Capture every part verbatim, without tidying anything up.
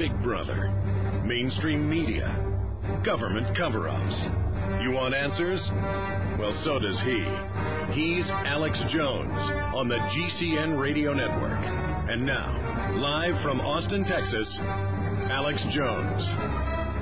Big Brother, mainstream media, government cover-ups. You want answers? Well, so does he. He's Alex Jones on the G C N Radio Network. And now, live from Austin, Texas, Alex Jones.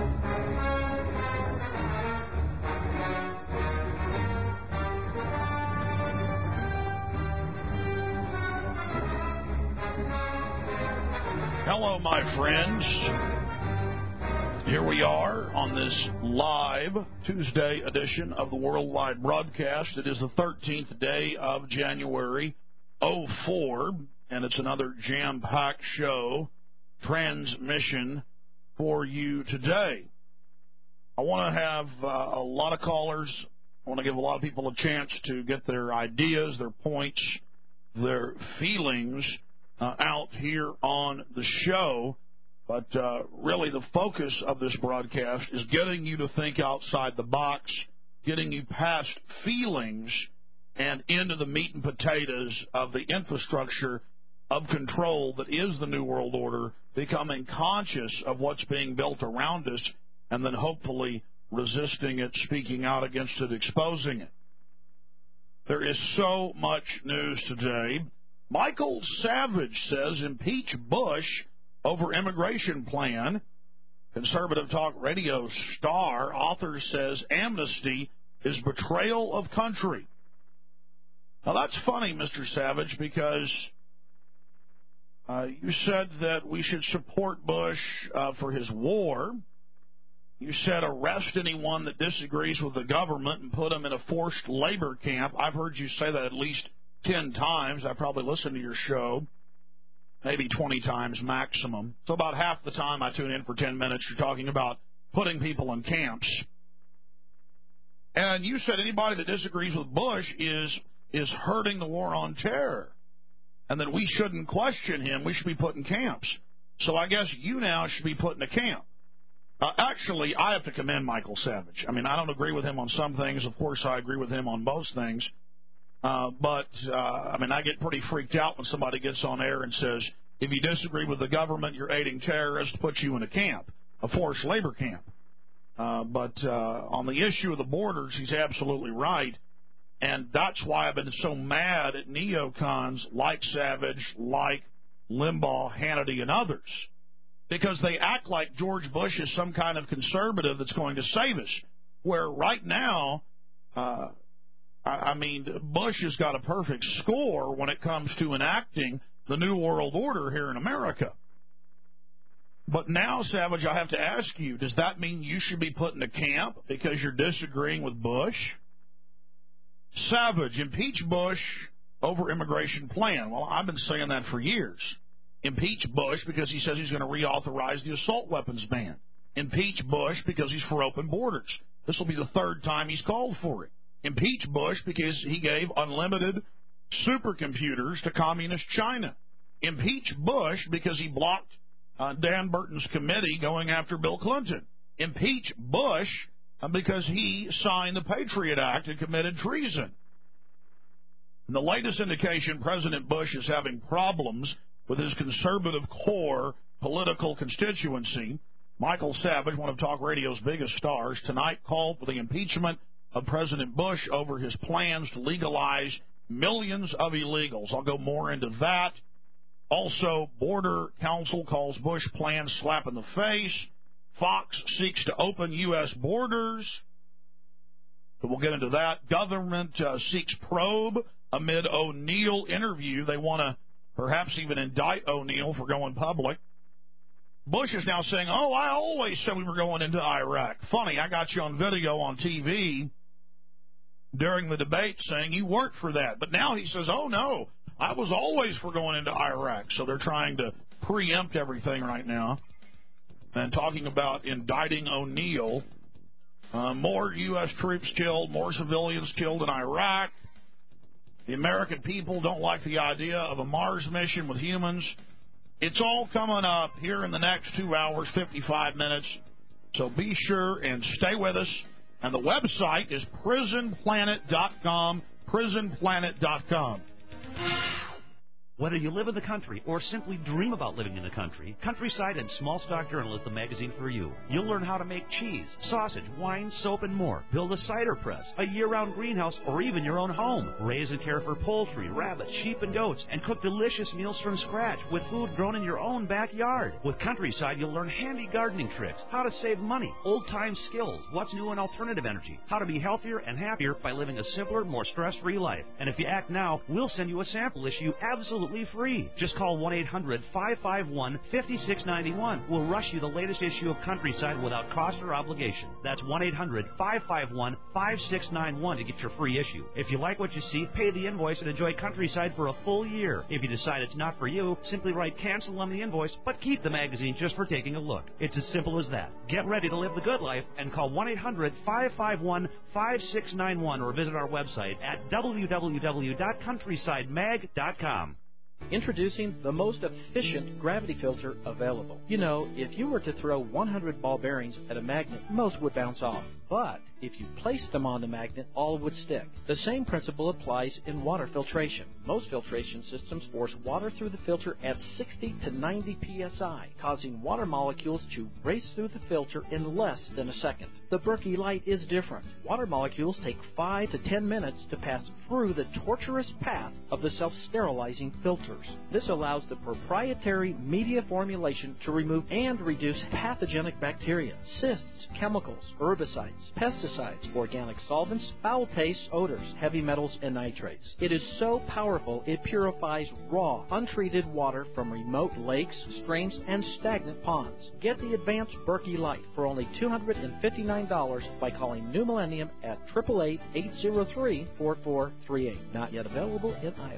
Hello, my friends. Here we are on this live Tuesday edition of the Worldwide Broadcast. It is the thirteenth day of January oh four, and it's another jam-packed show transmission for you today. I want to have uh, a lot of callers. I want to give a lot of people a chance to get their ideas, their points, their feelings Uh, out here on the show, but uh, really the focus of this broadcast is getting you to think outside the box, getting you past feelings and into the meat and potatoes of the infrastructure of control that is the New World Order, becoming conscious of what's being built around us, and then hopefully resisting it, speaking out against it, exposing it. There is so much news today. Michael Savage says impeach Bush over immigration plan. Conservative talk radio star author says amnesty is betrayal of country. Now that's funny, Mister Savage, because uh, you said that we should support Bush uh, for his war. You said arrest anyone that disagrees with the government and put them in a forced labor camp. I've heard you say that at least ten times. I probably listened to your show maybe twenty times maximum. So about half the time I tune in for ten minutes, you're talking about putting people in camps. And you said anybody that disagrees with Bush is is hurting the war on terror, and that we shouldn't question him. We should be put in camps. So I guess you now should be put in a camp. Uh, actually, I have to commend Michael Savage. I mean, I don't agree with him on some things. Of course, I agree with him on most things. Uh, but, uh, I mean, I get pretty freaked out when somebody gets on air and says, if you disagree with the government, you're aiding terrorists, put you in a camp, a forced labor camp. Uh, but uh, on the issue of the borders, he's absolutely right. And that's why I've been so mad at neocons like Savage, like Limbaugh, Hannity, and others. Because they act like George Bush is some kind of conservative that's going to save us. Where right now, uh, I mean, Bush has got a perfect score when it comes to enacting the New World Order here in America. But now, Savage, I have to ask you, does that mean you should be put in a camp because you're disagreeing with Bush? Savage, impeach Bush over immigration plan. Well, I've been saying that for years. Impeach Bush because he says he's going to reauthorize the assault weapons ban. Impeach Bush because he's for open borders. This will be the third time he's called for it. Impeach Bush because he gave unlimited supercomputers to communist China. Impeach Bush because he blocked uh, Dan Burton's committee going after Bill Clinton. Impeach Bush uh, because he signed the Patriot Act and committed treason. And the latest indication President Bush is having problems with his conservative core political constituency. Michael Savage, one of Talk Radio's biggest stars, tonight called for the impeachment of President Bush over his plans to legalize millions of illegals. I'll go more into that. Also, Border Council calls Bush plans slap in the face. Fox seeks to open U S borders. But we'll get into that. Government uh, seeks probe amid O'Neill interview. They want to perhaps even indict O'Neill for going public. Bush is now saying, oh, I always said we were going into Iraq. Funny, I got you on video on T V during the debate saying you weren't for that. But now he says, oh, no, I was always for going into Iraq. So they're trying to preempt everything right now. And talking about indicting O'Neill. Uh, more U S troops killed, more civilians killed in Iraq. The American people don't like the idea of a Mars mission with humans. It's all coming up here in the next two hours, fifty-five minutes. So be sure and stay with us. And the website is prison planet dot com, prison planet dot com. Whether you live in the country or simply dream about living in the country, Countryside and Small Stock Journal is the magazine for you. You'll learn how to make cheese, sausage, wine, soap, and more. Build a cider press, a year-round greenhouse, or even your own home. Raise and care for poultry, rabbits, sheep, and goats, and cook delicious meals from scratch with food grown in your own backyard. With Countryside, you'll learn handy gardening tricks, how to save money, old-time skills, what's new in alternative energy, how to be healthier and happier by living a simpler, more stress-free life. And if you act now, we'll send you a sample issue absolutely free. Just call one eight hundred five five one five six nine one. We'll rush you the latest issue of Countryside without cost or obligation. That's one eight hundred five five one five six nine one to get your free issue. If you like what you see, pay the invoice and enjoy Countryside for a full year. If you decide it's not for you, simply write cancel on the invoice, but keep the magazine just for taking a look. It's as simple as that. Get ready to live the good life and call one eight hundred five five one five six nine one or visit our website at w w w dot countryside mag dot com. Introducing the most efficient gravity filter available. You know, if you were to throw one hundred ball bearings at a magnet, most would bounce off. But if you placed them on the magnet, all would stick. The same principle applies in water filtration. Most filtration systems force water through the filter at sixty to ninety P S I, causing water molecules to race through the filter in less than a second. The Berkey Light is different. Water molecules take five to ten minutes to pass through the torturous path of the self-sterilizing filters. This allows the proprietary media formulation to remove and reduce pathogenic bacteria, cysts, chemicals, herbicides, pesticides, organic solvents, foul tastes, odors, heavy metals, and nitrates. It is so powerful it purifies raw, untreated water from remote lakes, streams, and stagnant ponds. Get the advanced Berkey Light for only two hundred fifty-nine dollars by calling New Millennium at eight eight eight, eight zero three, four four three eight. Not yet available in Iowa.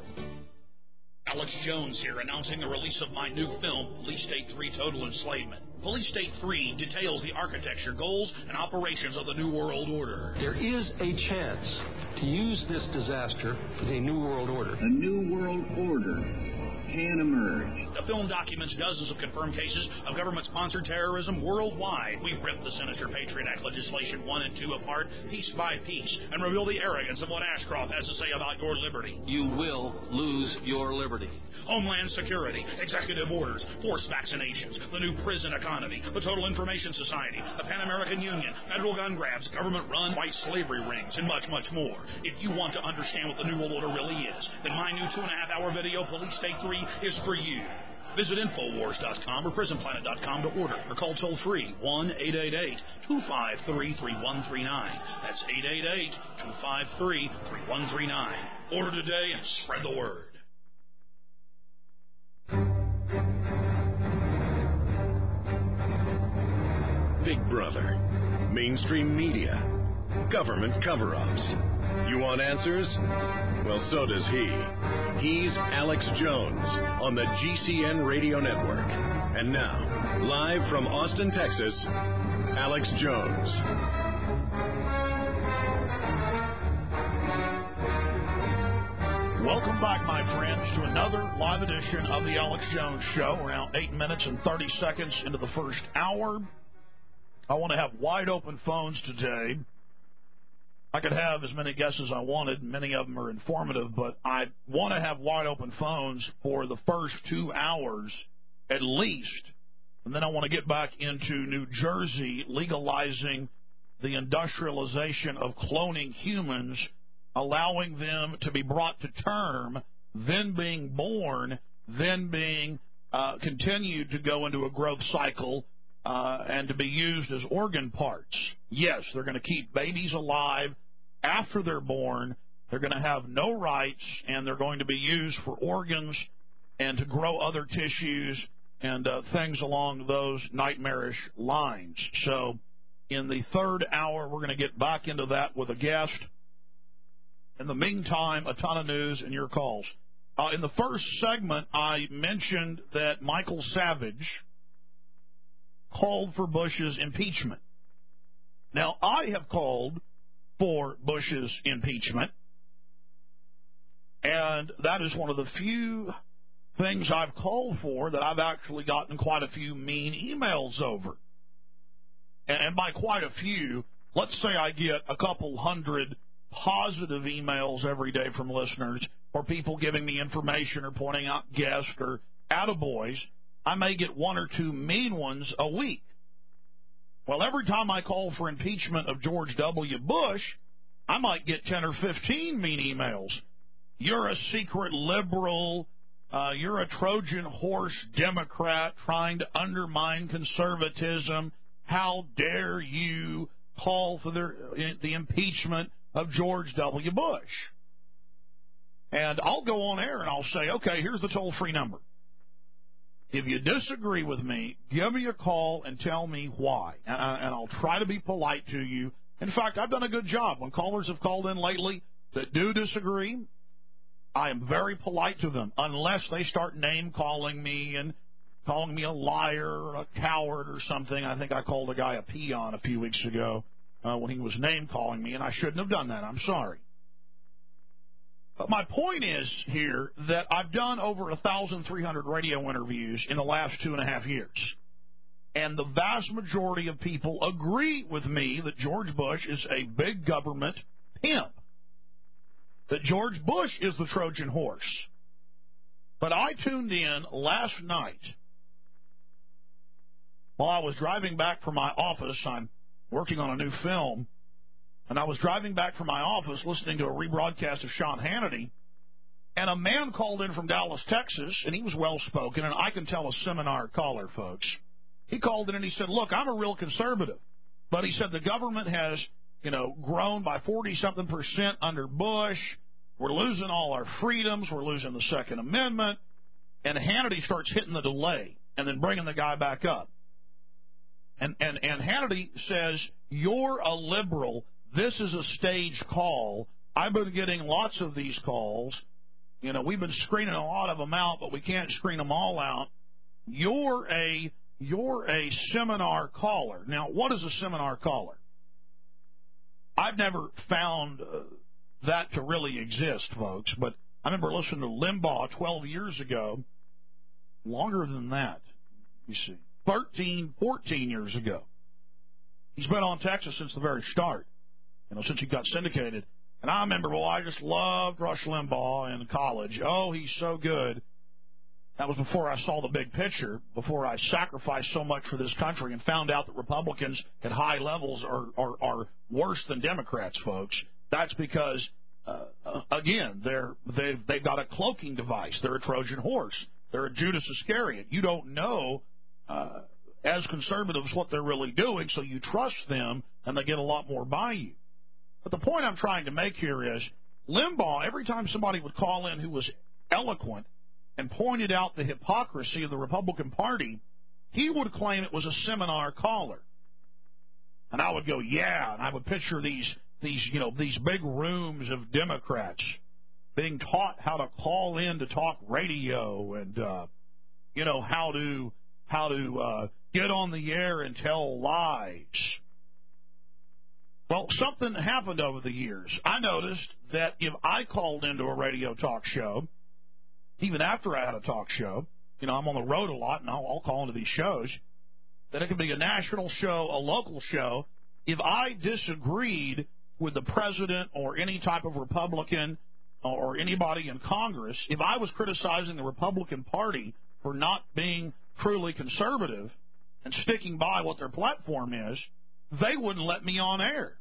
Alex Jones here, announcing the release of my new film, Police State three Total Enslavement. Police State three details the architecture, goals, and operations of the New World Order. There is a chance to use this disaster for a New World Order. A New World Order can emerge. The film documents dozens of confirmed cases of government-sponsored terrorism worldwide. We rip the sinister Patriot Act legislation one and two apart, piece by piece, and reveal the arrogance of what Ashcroft has to say about your liberty. You will lose your liberty. Homeland Security, executive orders, forced vaccinations, the new prison economy, the Total Information Society, the Pan American Union, federal gun grabs, government-run white slavery rings, and much, much more. If you want to understand what the New World Order really is, then my new two-and-a-half-hour video, Police State three, is for you. Visit Infowars dot com or Prison Planet dot com to order, or call toll-free one eight eight eight, two five three, three one three nine. That's eight eight eight, two five three, three one three nine. Order today and spread the word. Big Brother, mainstream media, government cover-ups. You want answers? Well, so does he. He's Alex Jones on the G C N Radio Network. And now, live from Austin, Texas, Alex Jones. Welcome back, my friends, to another live edition of the Alex Jones Show. We're now eight minutes and thirty seconds into the first hour. I want to have wide open phones today. I could have as many guests as I wanted. Many of them are informative, but I want to have wide open phones for the first two hours at least. And then I want to get back into New Jersey legalizing the industrialization of cloning humans, allowing them to be brought to term, then being born, then being uh, continued to go into a growth cycle, Uh, and to be used as organ parts. Yes, they're going to keep babies alive after they're born. They're going to have no rights, and they're going to be used for organs and to grow other tissues and uh, things along those nightmarish lines. So in the third hour, we're going to get back into that with a guest. In the meantime, a ton of news and your calls. Uh, in the first segment, I mentioned that Michael Savage called for Bush's impeachment. Now, I have called for Bush's impeachment, and that is one of the few things I've called for that I've actually gotten quite a few mean emails over. And by quite a few, let's say I get a couple hundred positive emails every day from listeners, or people giving me information or pointing out guests or attaboys, I may get one or two mean ones a week. Well, every time I call for impeachment of George W. Bush, I might get ten or fifteen mean emails. You're a secret liberal. Uh, you're a Trojan horse Democrat trying to undermine conservatism. How dare you call for the, the impeachment of George W. Bush? And I'll go on air and I'll say, okay, here's the toll-free number. If you disagree with me, give me a call and tell me why. And, I, and I'll try to be polite to you. In fact, I've done a good job. When callers have called in lately that do disagree, I am very polite to them, unless they start name-calling me and calling me a liar or a coward or something. I think I called a guy a peon a few weeks ago uh, when he was name-calling me, and I shouldn't have done that. I'm sorry. But my point is here that I've done over one thousand three hundred radio interviews in the last two and a half years. And the vast majority of people agree with me that George Bush is a big government pimp, that George Bush is the Trojan horse. But I tuned in last night while I was driving back from my office. I'm working on a new film. And I was driving back from my office listening to a rebroadcast of Sean Hannity, and a man called in from Dallas, Texas, and he was well-spoken, and I can tell a seminar caller, folks. He called in and he said, look, I'm a real conservative, but he said the government has, you know, grown by forty-something percent under Bush. We're losing all our freedoms. We're losing the Second Amendment. And Hannity starts hitting the delay and then bringing the guy back up. And, and, and Hannity says, you're a liberal. This is a staged call. I've been getting lots of these calls. You know, we've been screening a lot of them out, but we can't screen them all out. You're a you're a seminar caller. Now, what is a seminar caller? I've never found uh, that to really exist, folks, but I remember listening to Limbaugh twelve years ago, longer than that, you see, thirteen, fourteen years ago. He's been on Texas since the very start. You know, since he got syndicated. And I remember, well, I just loved Rush Limbaugh in college. Oh, he's so good. That was before I saw the big picture, before I sacrificed so much for this country and found out that Republicans at high levels are, are, are worse than Democrats, folks. That's because, uh, again, they're, they've, they've got a cloaking device. They're a Trojan horse. They're a Judas Iscariot. You don't know uh, as conservatives what they're really doing, so you trust them, and they get a lot more by you. But the point I'm trying to make here is Limbaugh, every time somebody would call in who was eloquent and pointed out the hypocrisy of the Republican Party, he would claim it was a seminar caller. And I would go, yeah, and I would picture these, these, you know, these big rooms of Democrats being taught how to call in to talk radio and, uh, you know, how to, how to uh, get on the air and tell lies. Well, something happened over the years. I noticed that if I called into a radio talk show, even after I had a talk show, you know, I'm on the road a lot, and I'll, I'll call into these shows, that it could be a national show, a local show. If I disagreed with the president or any type of Republican or anybody in Congress, if I was criticizing the Republican Party for not being truly conservative and sticking by what their platform is, they wouldn't let me on air.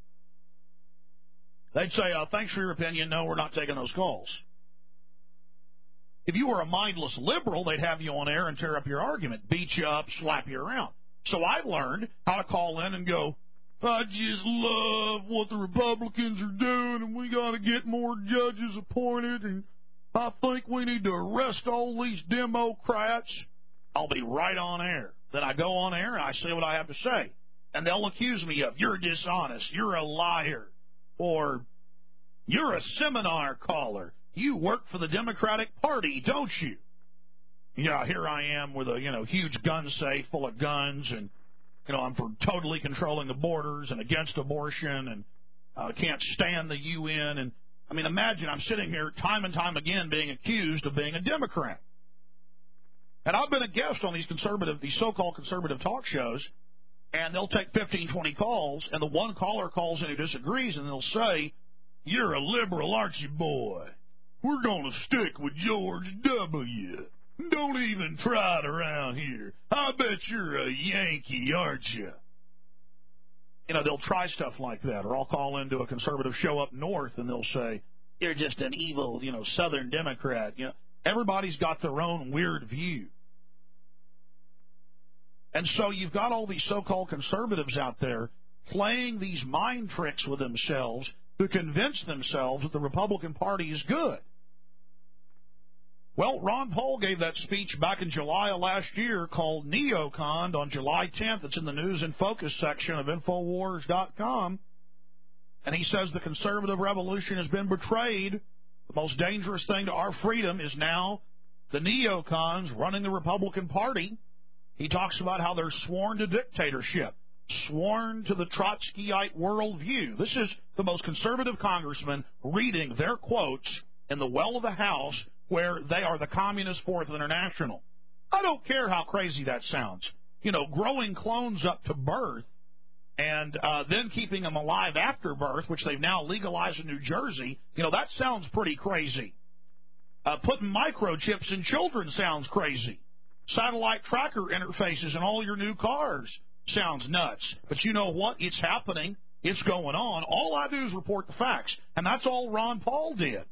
They'd say, oh, thanks for your opinion. No, we're not taking those calls. If you were a mindless liberal, they'd have you on air and tear up your argument, beat you up, slap you around. So I learned how to call in and go, I just love what the Republicans are doing, and we got to get more judges appointed, and I think we need to arrest all these Democrats. I'll be right on air. Then I go on air and I say what I have to say. And they'll accuse me of, you're dishonest, you're a liar, or you're a seminar caller. You work for the Democratic Party, don't you? Yeah, here I am with a, you know, huge gun safe full of guns, and, you know, I'm for totally controlling the borders and against abortion, and uh, can't stand the U N. And, I mean, imagine I'm sitting here time and time again being accused of being a Democrat. And I've been a guest on these conservative, these so-called conservative talk shows, and they'll take fifteen, twenty calls, and the one caller calls in who disagrees, and they'll say, you're a liberal, aren't you, boy? we're going to stick with George W. Don't even try it around here. I bet you're a Yankee, aren't you? You know, they'll try stuff like that. Or I'll call into a conservative show up north, and they'll say, you're just an evil, you know, Southern Democrat. You know, everybody's got their own weird view. And so you've got all these so-called conservatives out there playing these mind tricks with themselves to convince themselves that the Republican Party is good. Well, Ron Paul gave that speech back in July of last year called NeoCon on July tenth. It's in the News and Focus section of Infowars dot com. And he says the conservative revolution has been betrayed. The most dangerous thing to our freedom is now the neocons running the Republican Party. He talks about how they're sworn to dictatorship, sworn to the Trotskyite worldview. This is the most conservative congressman reading their quotes in the well of the House where they are the Communist Fourth International. I don't care how crazy that sounds. You know, growing clones up to birth and uh, then keeping them alive after birth, which they've now legalized in New Jersey, you know, that sounds pretty crazy. Uh, putting microchips in children sounds crazy. Satellite tracker interfaces in all your new cars sounds nuts. But you know what? It's happening. It's going on. All I do is report the facts. And that's all Ron Paul did.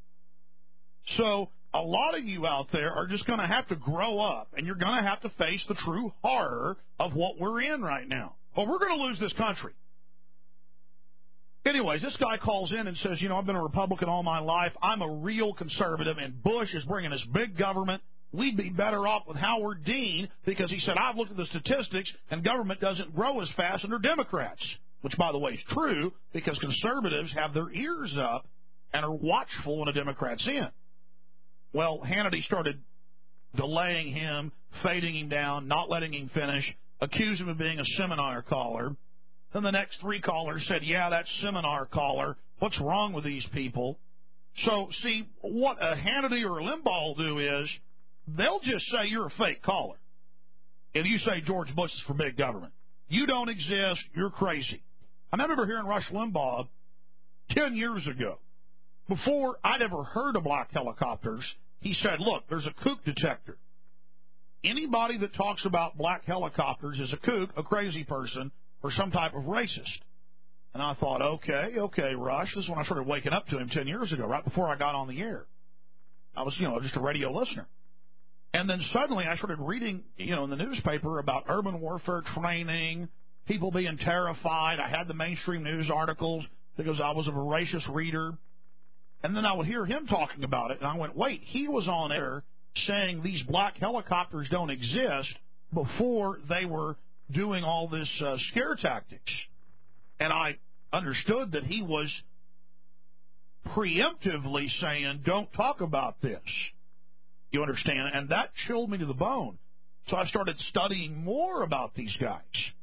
So a lot of you out there are just going to have to grow up, and you're going to have to face the true horror of what we're in right now. Well, we're going to lose this country. Anyways, this guy calls in and says, you know, I've been a Republican all my life. I'm a real conservative, and Bush is bringing us big government. We'd be better off with Howard Dean because he said, I've looked at the statistics, and government doesn't grow as fast under Democrats, which, by the way, is true because conservatives have their ears up and are watchful when a Democrat's in. Well, Hannity started delaying him, fading him down, not letting him finish, accused him of being a seminar caller. Then the next three callers said, yeah, that seminar caller. What's wrong with these people? So, see, what a Hannity or a Limbaugh will do is they'll just say you're a fake caller. If you say George Bush is for big government, you don't exist, you're crazy. I remember hearing Rush Limbaugh ten years ago. Before I'd ever heard of black helicopters, he said, look, there's a kook detector. Anybody that talks about black helicopters is a kook, a crazy person, or some type of racist. And I thought, okay, okay, Rush. This is when I started waking up to him ten years ago, right before I got on the air. I was, you know, just a radio listener. And then suddenly I started reading, you know, in the newspaper about urban warfare training, people being terrified. I had the mainstream news articles because I was a voracious reader. And then I would hear him talking about it, and I went, wait, he was on air saying these black helicopters don't exist before they were doing all this uh, scare tactics. And I understood that he was preemptively saying, don't talk about this. You understand? And that chilled me to the bone. So I started studying more about these guys.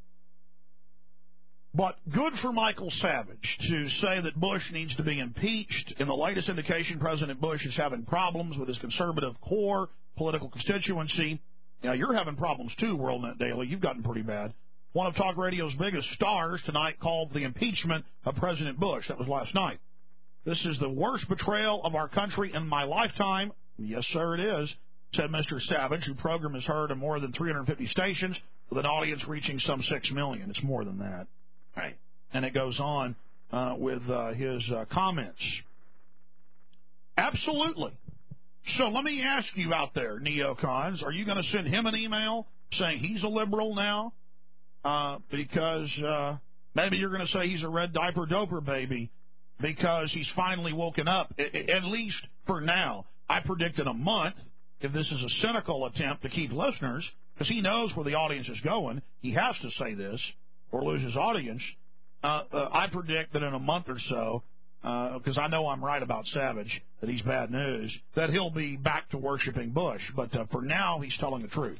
But good for Michael Savage to say that Bush needs to be impeached. In the latest indication, President Bush is having problems with his conservative core, political constituency. Now, you're having problems too, WorldNet Daily. You've gotten pretty bad. One of talk radio's biggest stars tonight called the impeachment of President Bush. That was last night. This is the worst betrayal of our country in my lifetime. Yes, sir, it is, said Mister Savage, whose program is heard in more than three hundred fifty stations with an audience reaching some six million. It's more than that. Right. And it goes on uh, with uh, his uh, comments. Absolutely. So let me ask you out there, neocons, are you going to send him an email saying he's a liberal now? Uh, because uh, maybe you're going to say he's a red diaper doper baby because he's finally woken up, at least for now. I predict in a month, if this is a cynical attempt to keep listeners, because he knows where the audience is going, he has to say this, or lose his audience. Uh, uh, I predict that in a month or so, because uh, I know I'm right about Savage, that he's bad news, that he'll be back to worshiping Bush. But uh, for now, he's telling the truth.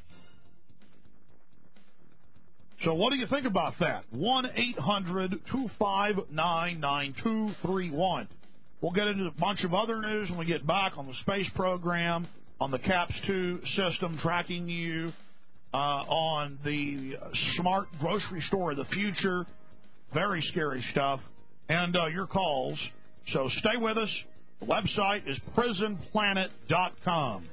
So what do you think about that? one eight hundred two five nine nine two three one. We'll get into a bunch of other news when we get back on the space program, on the CAPS two system tracking you, uh, on the smart grocery store of the future. Very scary stuff. And uh, your calls. So stay with us. The website is prison planet dot com.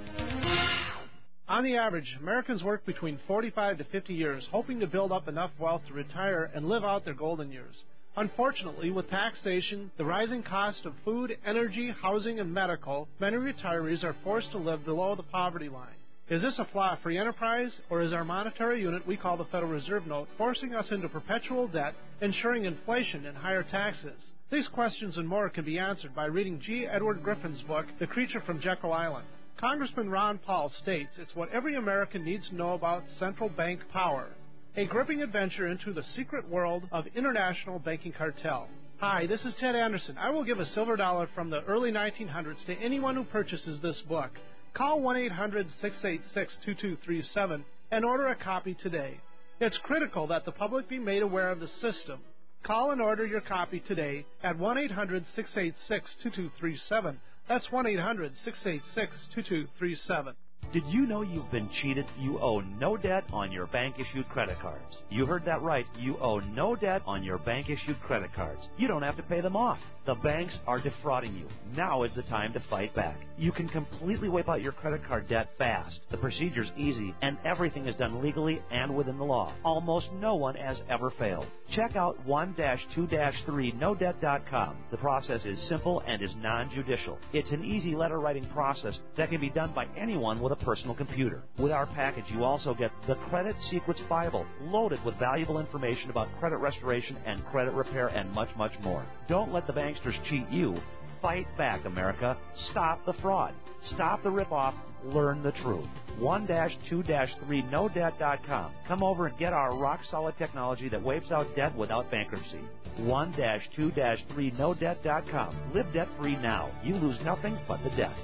On the average, Americans work between forty-five to fifty years, hoping to build up enough wealth to retire and live out their golden years. Unfortunately, with taxation, the rising cost of food, energy, housing, and medical, many retirees are forced to live below the poverty line. Is this a flaw of free enterprise, or is our monetary unit we call the Federal Reserve Note forcing us into perpetual debt, ensuring inflation and higher taxes? These questions and more can be answered by reading G. Edward Griffin's book, The Creature from Jekyll Island. Congressman Ron Paul states it's what every American needs to know about central bank power. A gripping adventure into the secret world of international banking cartel. Hi, this is Ted Anderson. I will give a silver dollar from the early nineteen hundreds to anyone who purchases this book. Call one eight hundred six eight six two two three seven and order a copy today. It's critical that the public be made aware of the system. Call and order your copy today at one eight hundred six eight six two two three seven. That's one eight hundred six eight six two two three seven. Did you know you've been cheated? You owe no debt on your bank-issued credit cards. You heard that right. You owe no debt on your bank-issued credit cards. You don't have to pay them off. The banks are defrauding you. Now is the time to fight back. You can completely wipe out your credit card debt fast. The procedure's easy, and everything is done legally and within the law. Almost no one has ever failed. Check out one dash two dash three no debt dot com. The process is simple and is non-judicial. It's an easy letter-writing process that can be done by anyone with a personal computer. With our package, you also get the Credit Secrets Bible, loaded with valuable information about credit restoration and credit repair and much, much more. Don't let the banksters cheat you. Fight back, America. Stop the fraud. Stop the ripoff. Learn the truth. one dash two dash three no debt dot com. Come over and get our rock-solid technology that wipes out debt without bankruptcy. one dash two dash three no debt dot com. Live debt-free now. You lose nothing but the debt.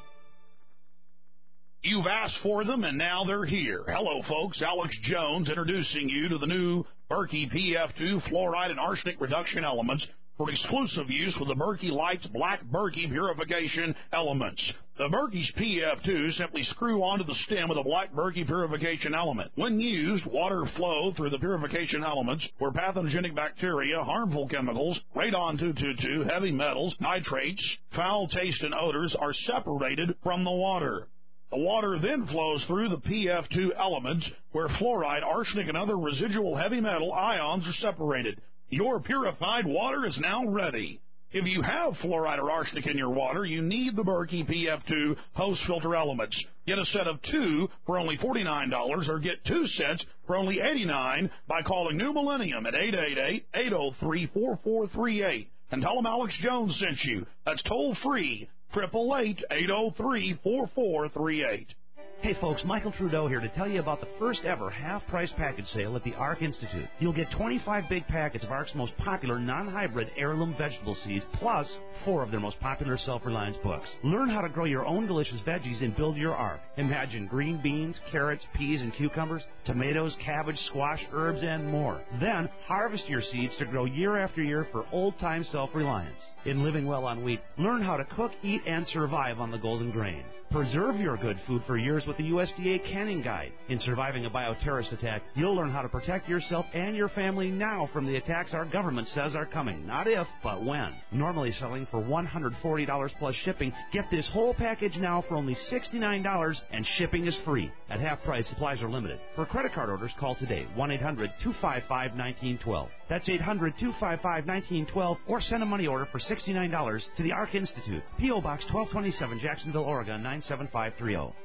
You've asked for them, and now they're here. Hello, folks. Alex Jones introducing you to the new Berkey P F two fluoride and arsenic reduction elements for exclusive use with the Berkey Lights Black Berkey Purification Elements. The Berkey's P F two simply screw onto the stem with a Black Berkey Purification Element. When used, water flow through the purification elements where pathogenic bacteria, harmful chemicals, radon two twenty-two, heavy metals, nitrates, foul taste, and odors are separated from the water. The water then flows through the P F two elements where fluoride, arsenic, and other residual heavy metal ions are separated. Your purified water is now ready. If you have fluoride or arsenic in your water, you need the Berkey P F two post-filter elements. Get a set of two for only forty-nine dollars or get two sets for only eighty-nine dollars by calling New Millennium at eight eight eight, eight oh three, four four three eight and tell them Alex Jones sent you. That's toll-free, eight eight eight, eight oh three, four four three eight. Hey folks, Michael Trudeau here to tell you about the first ever half-price package sale at the ARC Institute. You'll get twenty-five big packets of ARC's most popular non-hybrid heirloom vegetable seeds, plus four of their most popular self-reliance books. Learn how to grow your own delicious veggies and build your ARC. Imagine green beans, carrots, peas, and cucumbers, tomatoes, cabbage, squash, herbs, and more. Then harvest your seeds to grow year after year for old-time self-reliance. In Living Well on Wheat, learn how to cook, eat, and survive on the golden grain. Preserve your good food for years with the U S D A Canning Guide. In Surviving a Bioterrorist Attack, you'll learn how to protect yourself and your family now from the attacks our government says are coming. Not if, but when. Normally selling for one hundred forty dollars plus shipping, get this whole package now for only sixty-nine dollars, and shipping is free. At half price, supplies are limited. For credit card orders, call today, one eight hundred two five five one nine one two. That's eight hundred two five five one nine one two, or send a money order for sixty-nine dollars to the ARC Institute, P O Box twelve twenty-seven, Jacksonville, Oregon, nine seven five three zero.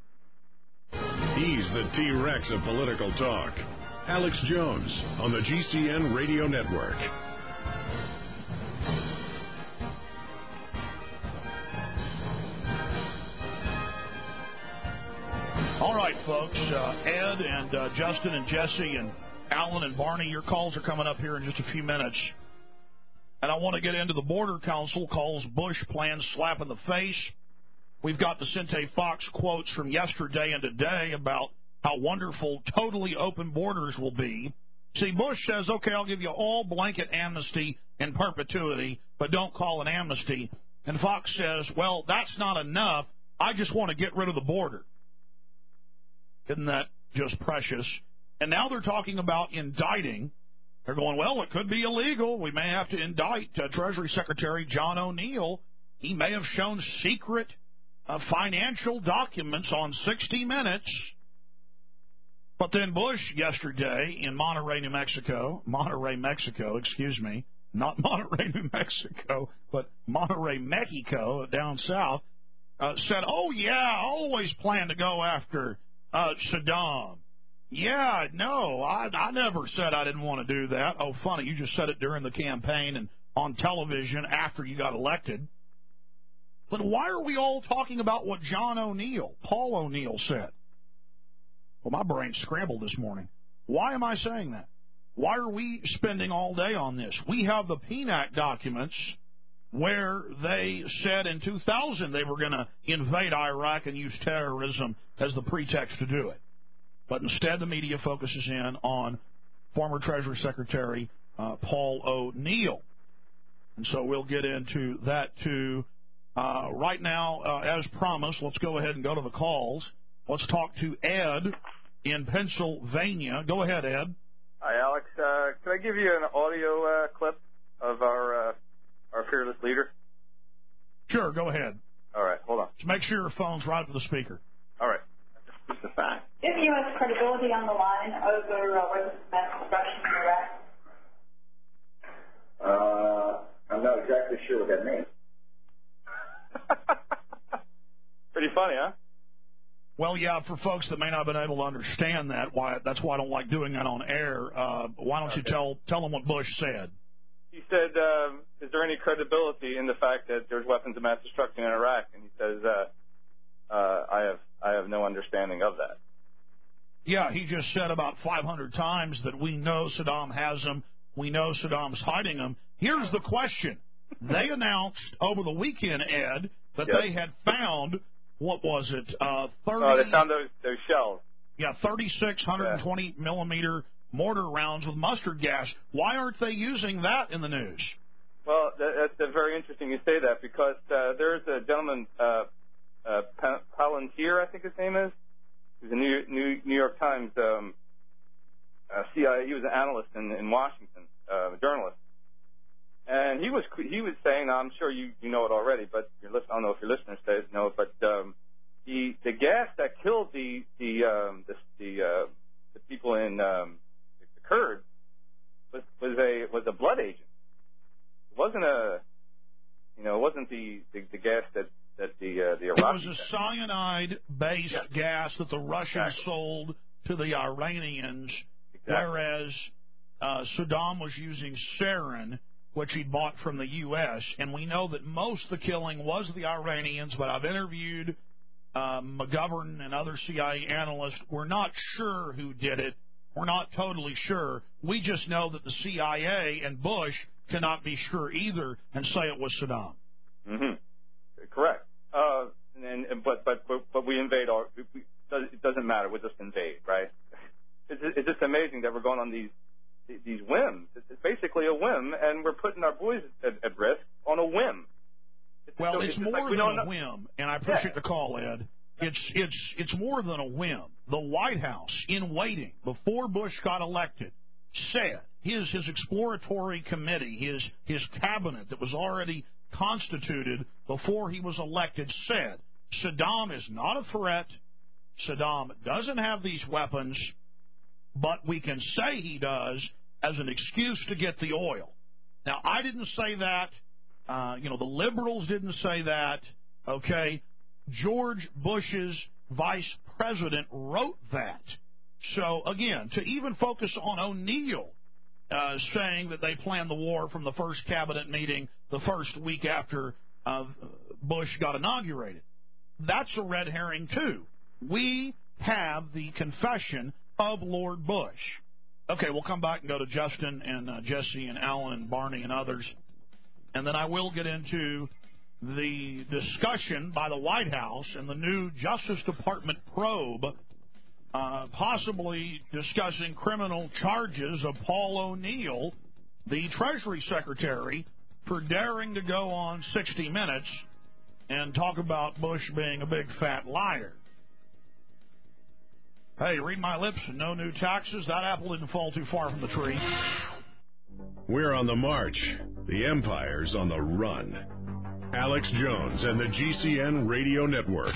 He's the T-Rex of political talk. Alex Jones on the G C N Radio Network. All right, folks. Uh, Ed and uh, Justin and Jesse and Alan and Barney, your calls are coming up here in just a few minutes. And I want to get into the Border Council calls Bush plans slap in the face. We've got the Cente Fox quotes from yesterday and today about how wonderful totally open borders will be. See, Bush says, okay, I'll give you all blanket amnesty in perpetuity, but don't call it amnesty. And Fox says, well, that's not enough. I just want to get rid of the border. Isn't that just precious? And now they're talking about indicting. They're going, well, it could be illegal. We may have to indict uh, Treasury Secretary John O'Neill He may have shown secret uh, financial documents on sixty minutes. But then Bush yesterday in Monterrey, New Mexico, Monterrey, Mexico, excuse me, not Monterrey, New Mexico, but Monterrey, Mexico, down south, uh, said, oh, yeah, I always plan to go after uh, Saddam. Yeah, no, I, I never said I didn't want to do that. Oh, funny, you just said it during the campaign and on television after you got elected. But why are we all talking about what John O'Neill, Paul O'Neill said? Well, my brain scrambled this morning. Why am I saying that? Why are we spending all day on this? We have the P N A C documents where they said in two thousand they were going to invade Iraq and use terrorism as the pretext to do it. But instead the media focuses in on former Treasury Secretary uh, Paul O'Neill. And so we'll get into that too. Uh, right now, uh, as promised, let's go ahead and go to the calls. Let's talk to Ed in Pennsylvania. Go ahead, Ed. Hi, Alex. Uh, can I give you an audio uh, clip of our uh, our fearless leader? Sure, go ahead. All right, hold on. Just make sure your phone's right for the speaker. All right. Just a fact. Is U S credibility on the line over uh, weapons of mass destruction in Iraq? Uh, I'm not exactly sure what that means. Pretty funny, huh? Well, yeah, for folks that may not have been able to understand that, why that's why I don't like doing that on air. Uh, why don't you okay. tell tell them what Bush said? He said, um, is there any credibility in the fact that there's weapons of mass destruction in Iraq? And he says, uh, uh, I have I have no understanding of that. Yeah, he just said about five hundred times that we know Saddam has them. We know Saddam's hiding them. Here's the question. They announced over the weekend, Ed, that yep. they had found, what was it, uh, thirty... Oh, they found those, those shells. Yeah, thirty-six one hundred twenty yeah. millimeter mortar rounds with mustard gas. Why aren't they using that in the news? Well, that, that's very interesting you say that because uh, there's a gentleman, uh, uh, Palantir, I think his name is. He's a New, New, New York Times um, uh, C I A. He was an analyst in, in Washington, uh, a journalist. And he was he was saying, I'm sure you, you know it already, but your list, I don't know if your listeners know it, but um, the the gas that killed the the um, the the, uh, the people in um, the Kurds was was a was a blood agent. It wasn't a you know it wasn't the, the, the gas that that the uh, the Iraqis. It was a cyanide-based yes. gas that the Russians exactly. sold to the Iranians, exactly. whereas uh, Saddam was using sarin, which he bought from the U S, and we know that most of the killing was the Iranians, but I've interviewed um, McGovern and other C I A analysts. We're not sure who did it. We're not totally sure. We just know that the C I A and Bush cannot be sure either and say it was Saddam. Mm-hmm. Correct. Uh, and, and but, but but but we invade our. We, it doesn't matter. We'll just invade, right? It's, it's just amazing that we're going on these. These whims. It's basically a whim, and we're putting our boys at, at risk on a whim. It's well, so, it's, it's more like than a know. whim, and I appreciate yeah. the call, Ed. It's it's it's more than a whim. The White House, in waiting before Bush got elected, said his his exploratory committee, his his cabinet that was already constituted before he was elected, said Saddam is not a threat. Saddam doesn't have these weapons. But we can say he does as an excuse to get the oil. Now, I didn't say that. Uh, you know, the liberals didn't say that. Okay? George Bush's vice president wrote that. So, again, to even focus on O'Neill uh, saying that they planned the war from the first cabinet meeting the first week after uh, Bush got inaugurated, that's a red herring, too. We have the confession of Lord Bush. Okay, we'll come back and go to Justin and uh, Jesse and Alan and Barney and others. And then I will get into the discussion by the White House and the new Justice Department probe, uh, possibly discussing criminal charges of Paul O'Neill, the Treasury Secretary, for daring to go on sixty minutes and talk about Bush being a big fat liar. Hey, read my lips, no new taxes. That apple didn't fall too far from the tree. We're on the march. The Empire's on the run. Alex Jones and the G C N Radio Network.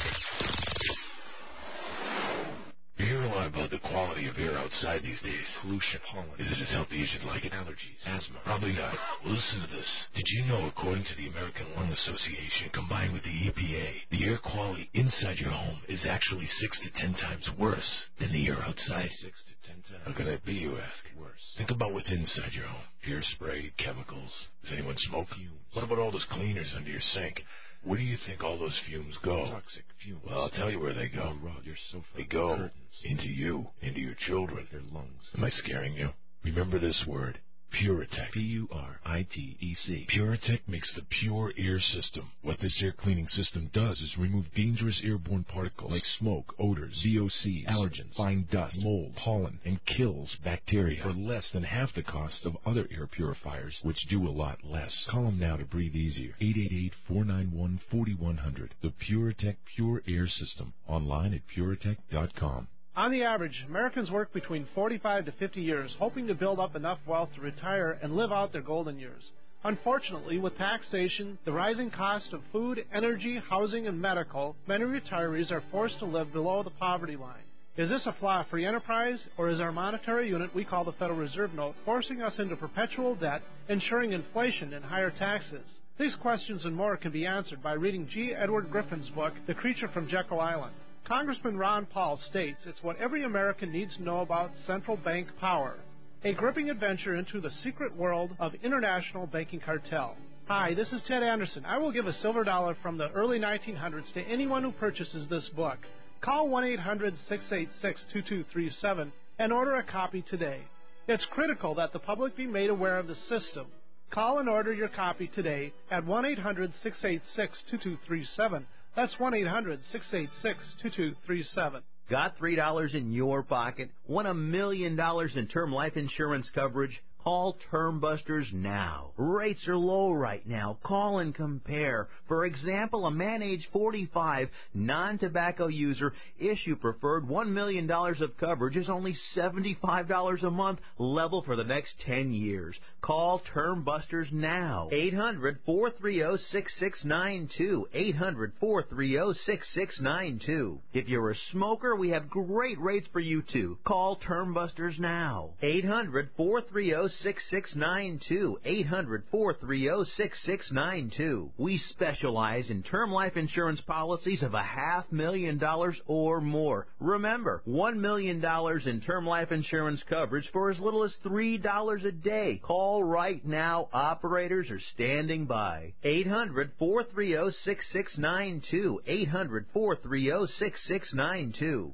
You hear a lot about the quality of air outside these days. Pollution, pollen. Is it as healthy as you'd like it? Allergies, asthma. Probably not. Well, listen to this. Did you know, according to the American Lung Association, combined with the E P A, the air quality inside your home is actually six to ten times worse than the air outside? Six to ten times. How could that be, you ask? Worse. Think about what's inside your home. Hairspray, chemicals. Does anyone smoke? Fumes. What about all those cleaners under your sink? Where do you think all those fumes go? Toxic fumes. Well, I'll tell you where they go. Your rug, your sofa, they go curtains. Into you, into your children, your lungs. Am I scaring you? Remember this word. Puritech. P U R I T E C. Puritech makes the Pure Air System. What this air cleaning system does is remove dangerous airborne particles like smoke, odors, V O Cs, allergens, fine dust, mold, pollen, and kills bacteria for less than half the cost of other air purifiers, which do a lot less. Call them now to breathe easier. eight eight eight, four nine one, four one zero zero. The Puritech Pure Air System. Online at puritech dot com. On the average, Americans work between forty-five to fifty years, hoping to build up enough wealth to retire and live out their golden years. Unfortunately, with taxation, the rising cost of food, energy, housing, and medical, many retirees are forced to live below the poverty line. Is this a flaw of free enterprise, or is our monetary unit we call the Federal Reserve Note forcing us into perpetual debt, ensuring inflation and higher taxes? These questions and more can be answered by reading G. Edward Griffin's book, The Creature from Jekyll Island. Congressman Ron Paul states it's what every American needs to know about central bank power, a gripping adventure into the secret world of international banking cartel. Hi, this is Ted Anderson. I will give a silver dollar from the early nineteen hundreds to anyone who purchases this book. Call one eight hundred, six eight six, two two three seven and order a copy today. It's critical that the public be made aware of the system. Call and order your copy today at one eight hundred, six eight six, two two three seven. That's one eight hundred, six eight six, two two three seven. Got three dollars in your pocket? Want a million dollars in term life insurance coverage? Call Term Busters now. Rates are low right now. Call and compare. For example, a man age forty-five, non-tobacco user, issue preferred one million dollars of coverage is only seventy-five dollars a month, level for the next ten years. Call Term Busters now. eight hundred, four three zero, six six nine two. eight hundred, four three zero, six six nine two. If you're a smoker, we have great rates for you too. Call Term Busters now. eight hundred, four three zero, six six nine two. eight hundred, four three zero, six six nine two. We specialize in term life insurance policies of a half million dollars or more. Remember, one million dollars in term life insurance coverage for as little as three dollars a day. Call right now. Operators are standing by. eight hundred, four three zero, six six nine two. eight hundred, four three zero, six six nine two.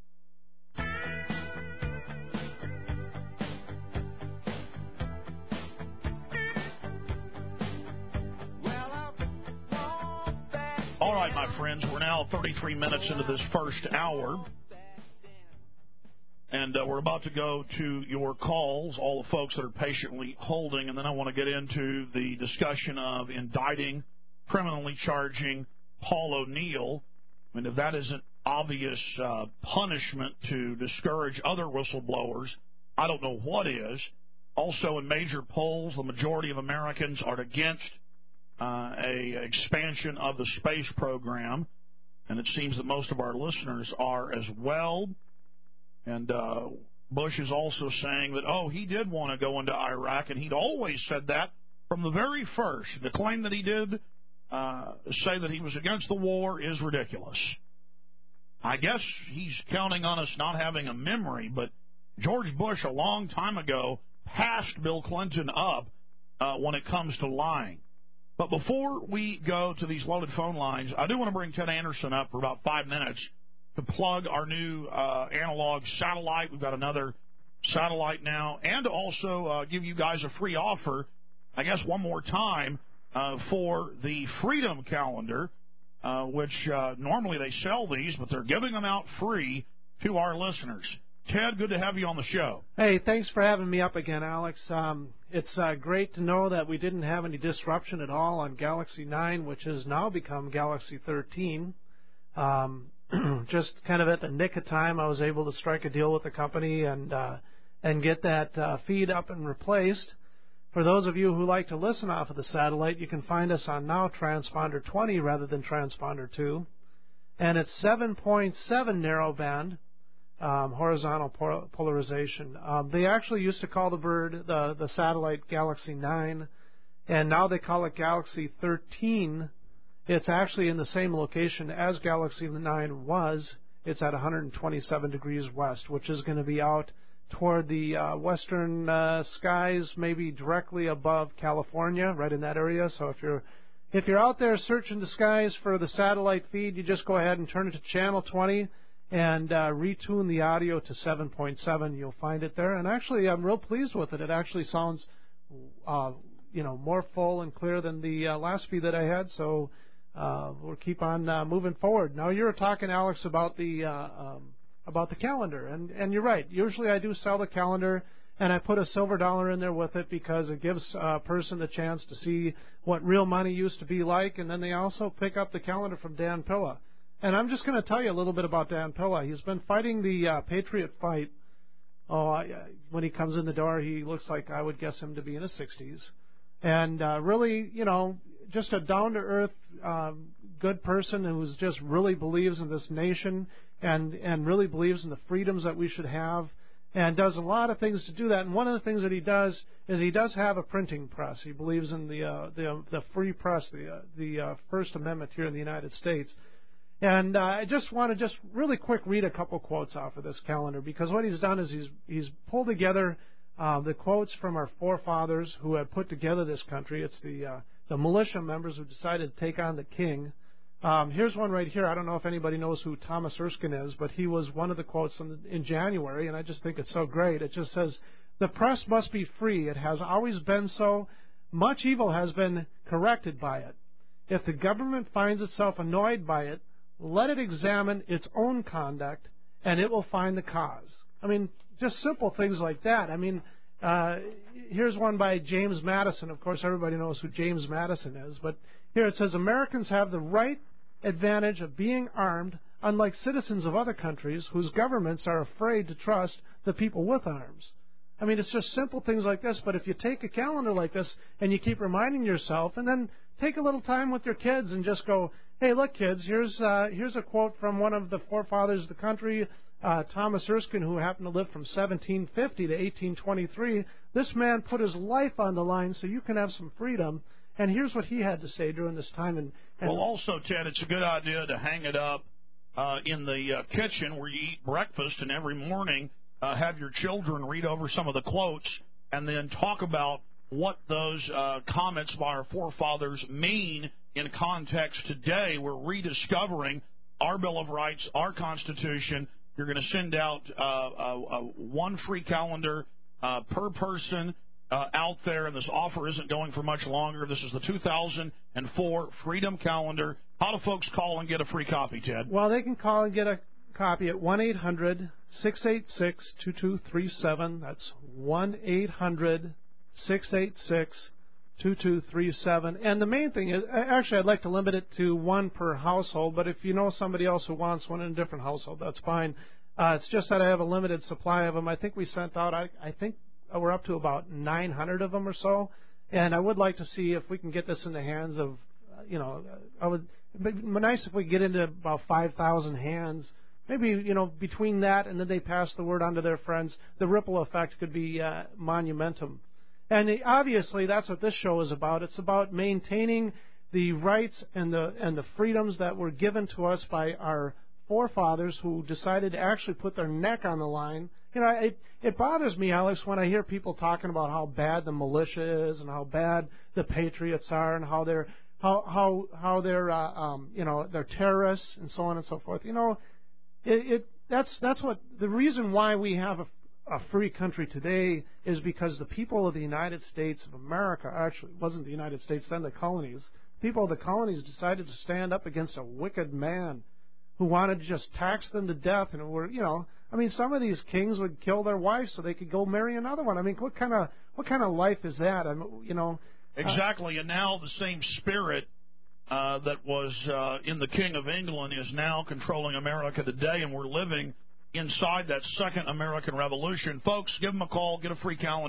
All right, my friends, we're now thirty-three minutes into this first hour, and uh, we're about to go to your calls, all the folks that are patiently holding, and then I want to get into the discussion of indicting, criminally charging Paul O'Neill. I mean, if that isn't obvious uh, punishment to discourage other whistleblowers, I don't know what is. Also, in major polls, the majority of Americans are against Uh, a expansion of the space program, and it seems that most of our listeners are as well. And uh, Bush is also saying that, oh, he did want to go into Iraq, and he'd always said that from the very first. The claim that he did uh, say that he was against the war is ridiculous. I guess he's counting on us not having a memory, but George Bush a long time ago passed Bill Clinton up uh, when it comes to lying. But before we go to these loaded phone lines, I do want to bring Ted Anderson up for about five minutes to plug our new uh, analog satellite. We've got another satellite now, and to also uh, give you guys a free offer, I guess one more time, uh, for the Freedom Calendar, uh, which uh, normally they sell these, but they're giving them out free to our listeners. Ted, good to have you on the show. Hey, thanks for having me up again, Alex. Um, it's uh, great to know that we didn't have any disruption at all on Galaxy nine, which has now become Galaxy thirteen. Um, just kind of at the nick of time, I was able to strike a deal with the company and uh, and get that uh, feed up and replaced. For those of you who like to listen off of the satellite, you can find us on now transponder twenty rather than transponder two. And it's seven point seven narrowband, um, horizontal polarization. Um, they actually used to call the bird, the, the satellite, Galaxy nine, and now they call it Galaxy thirteen. It's actually in the same location as Galaxy nine was. It's at one hundred twenty-seven degrees west, which is going to be out toward the uh, western uh, skies, maybe directly above California, right in that area. So if you're if you're out there searching the skies for the satellite feed, you just go ahead and turn it to channel twenty and uh, retune the audio to seven point seven. You'll find it there. And actually, I'm real pleased with it. It actually sounds, uh, you know, more full and clear than the uh, last feed that I had. So uh, we'll keep on uh, moving forward. Now, you were talking, Alex, about the uh, um, about the calendar, and and you're right. Usually, I do sell the calendar, and I put a silver dollar in there with it because it gives a person the chance to see what real money used to be like, and then they also pick up the calendar from Dan Pilla. And I'm just going to tell you a little bit about Dan Pilla. He's been fighting the uh, Patriot fight. Oh, I, when he comes in the door, he looks like I would guess him to be in his sixties. And uh, really, you know, just a down-to-earth, um, good person who just really believes in this nation and, and really believes in the freedoms that we should have, and does a lot of things to do that. And one of the things that he does is he does have a printing press. He believes in the uh, the, the free press, the uh, the uh, First Amendment here in the United States. And uh, I just want to just really quick read a couple quotes off of this calendar, because what he's done is he's he's pulled together uh, the quotes from our forefathers who had put together this country. It's the uh, the militia members who decided to take on the king. Um, here's one right here. I don't know if anybody knows who Thomas Erskine is, but he was one of the quotes in, in January, and I just think it's so great. It just says, "The press must be free. It has always been so. Much evil has been corrected by it. If the government finds itself annoyed by it, let it examine its own conduct, and it will find the cause." I mean, just simple things like that. I mean, uh, here's one by James Madison. Of course, everybody knows who James Madison is, but here it says, "Americans have the right advantage of being armed, unlike citizens of other countries whose governments are afraid to trust the people with arms." I mean, it's just simple things like this, but if you take a calendar like this and you keep reminding yourself, and then take a little time with your kids and just go, "Hey, look, kids, here's uh, here's a quote from one of the forefathers of the country, uh, Thomas Erskine, who happened to live from seventeen fifty to eighteen twenty-three. This man put his life on the line so you can have some freedom. And here's what he had to say during this time." And, and well, also, Ted, it's a good idea to hang it up uh, in the uh, kitchen where you eat breakfast, and every morning uh, have your children read over some of the quotes and then talk about what those uh, comments by our forefathers mean in context today. We're rediscovering our Bill of Rights, our Constitution. You're going to send out uh, uh, uh, one free calendar uh, per person Uh, out there, and this offer isn't going for much longer. This is the two thousand four Freedom Calendar. How do folks call and get a free copy, Ted? Well, they can call and get a copy at one eight hundred six eight six two two three seven. That's one eight hundred six eight six two two three seven. And the main thing is, actually, I'd like to limit it to one per household, but if you know somebody else who wants one in a different household, that's fine. Uh, it's just that I have a limited supply of them. I think we sent out, I, I think, we're up to about nine hundred of them or so, and I would like to see if we can get this in the hands of, you know, I would, it'd be nice if we get into about five thousand hands, maybe, you know, between that and then they pass the word on to their friends. The ripple effect could be uh, monumentum. And the, obviously that's what this show is about. It's about maintaining the rights and the and the freedoms that were given to us by our forefathers who decided to actually put their neck on the line. You know, it, it bothers me, Alex, when I hear people talking about how bad the militia is and how bad the patriots are and how they're how how how they're uh, um, you know, they're terrorists and so on and so forth. You know, it, it that's that's what the reason why we have a, a free country today is because the people of the United States of America, actually it wasn't the United States then, the colonies, people of the colonies decided to stand up against a wicked man who wanted to just tax them to death, and were, you know, I mean, some of these kings would kill their wives so they could go marry another one. I mean, what kind of what kind of life is that? I mean, you know, exactly. Uh, and now the same spirit uh, that was uh, in the King of England is now controlling America today, and we're living inside that second American Revolution. Folks, give them a call, get a free calendar,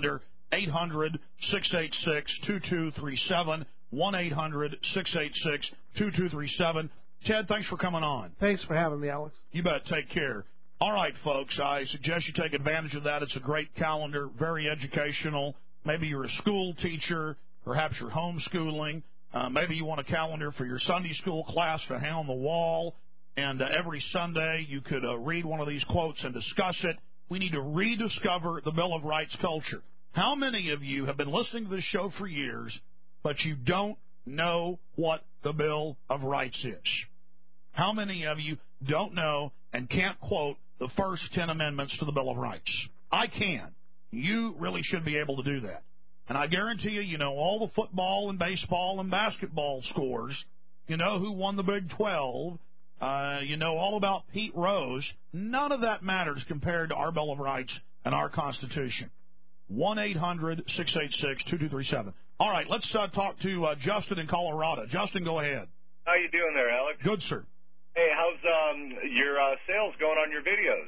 eight hundred, six eight six, two two three seven, one eight hundred, six eight six, two two three seven. Ted, thanks for coming on. Thanks for having me, Alex. You bet. Take care. All right, folks, I suggest you take advantage of that. It's a great calendar, very educational. Maybe you're a school teacher. Perhaps you're homeschooling. Uh, maybe you want a calendar for your Sunday school class to hang on the wall. And uh, every Sunday you could uh, read one of these quotes and discuss it. We need to rediscover the Bill of Rights culture. How many of you have been listening to this show for years, but you don't know what the Bill of Rights is? How many of you don't know and can't quote the first ten amendments to the Bill of Rights? I can. You really should be able to do that. And I guarantee you, you know all the football and baseball and basketball scores. You know who won the Big twelve. Uh, you know all about Pete Rose. None of that matters compared to our Bill of Rights and our Constitution. one eight hundred, six eight six, two two three seven. All right, let's uh, talk to uh, Justin in Colorado. Justin, go ahead. How you doing there, Alex? Good, sir. Hey, how's um your uh, sales going on your videos?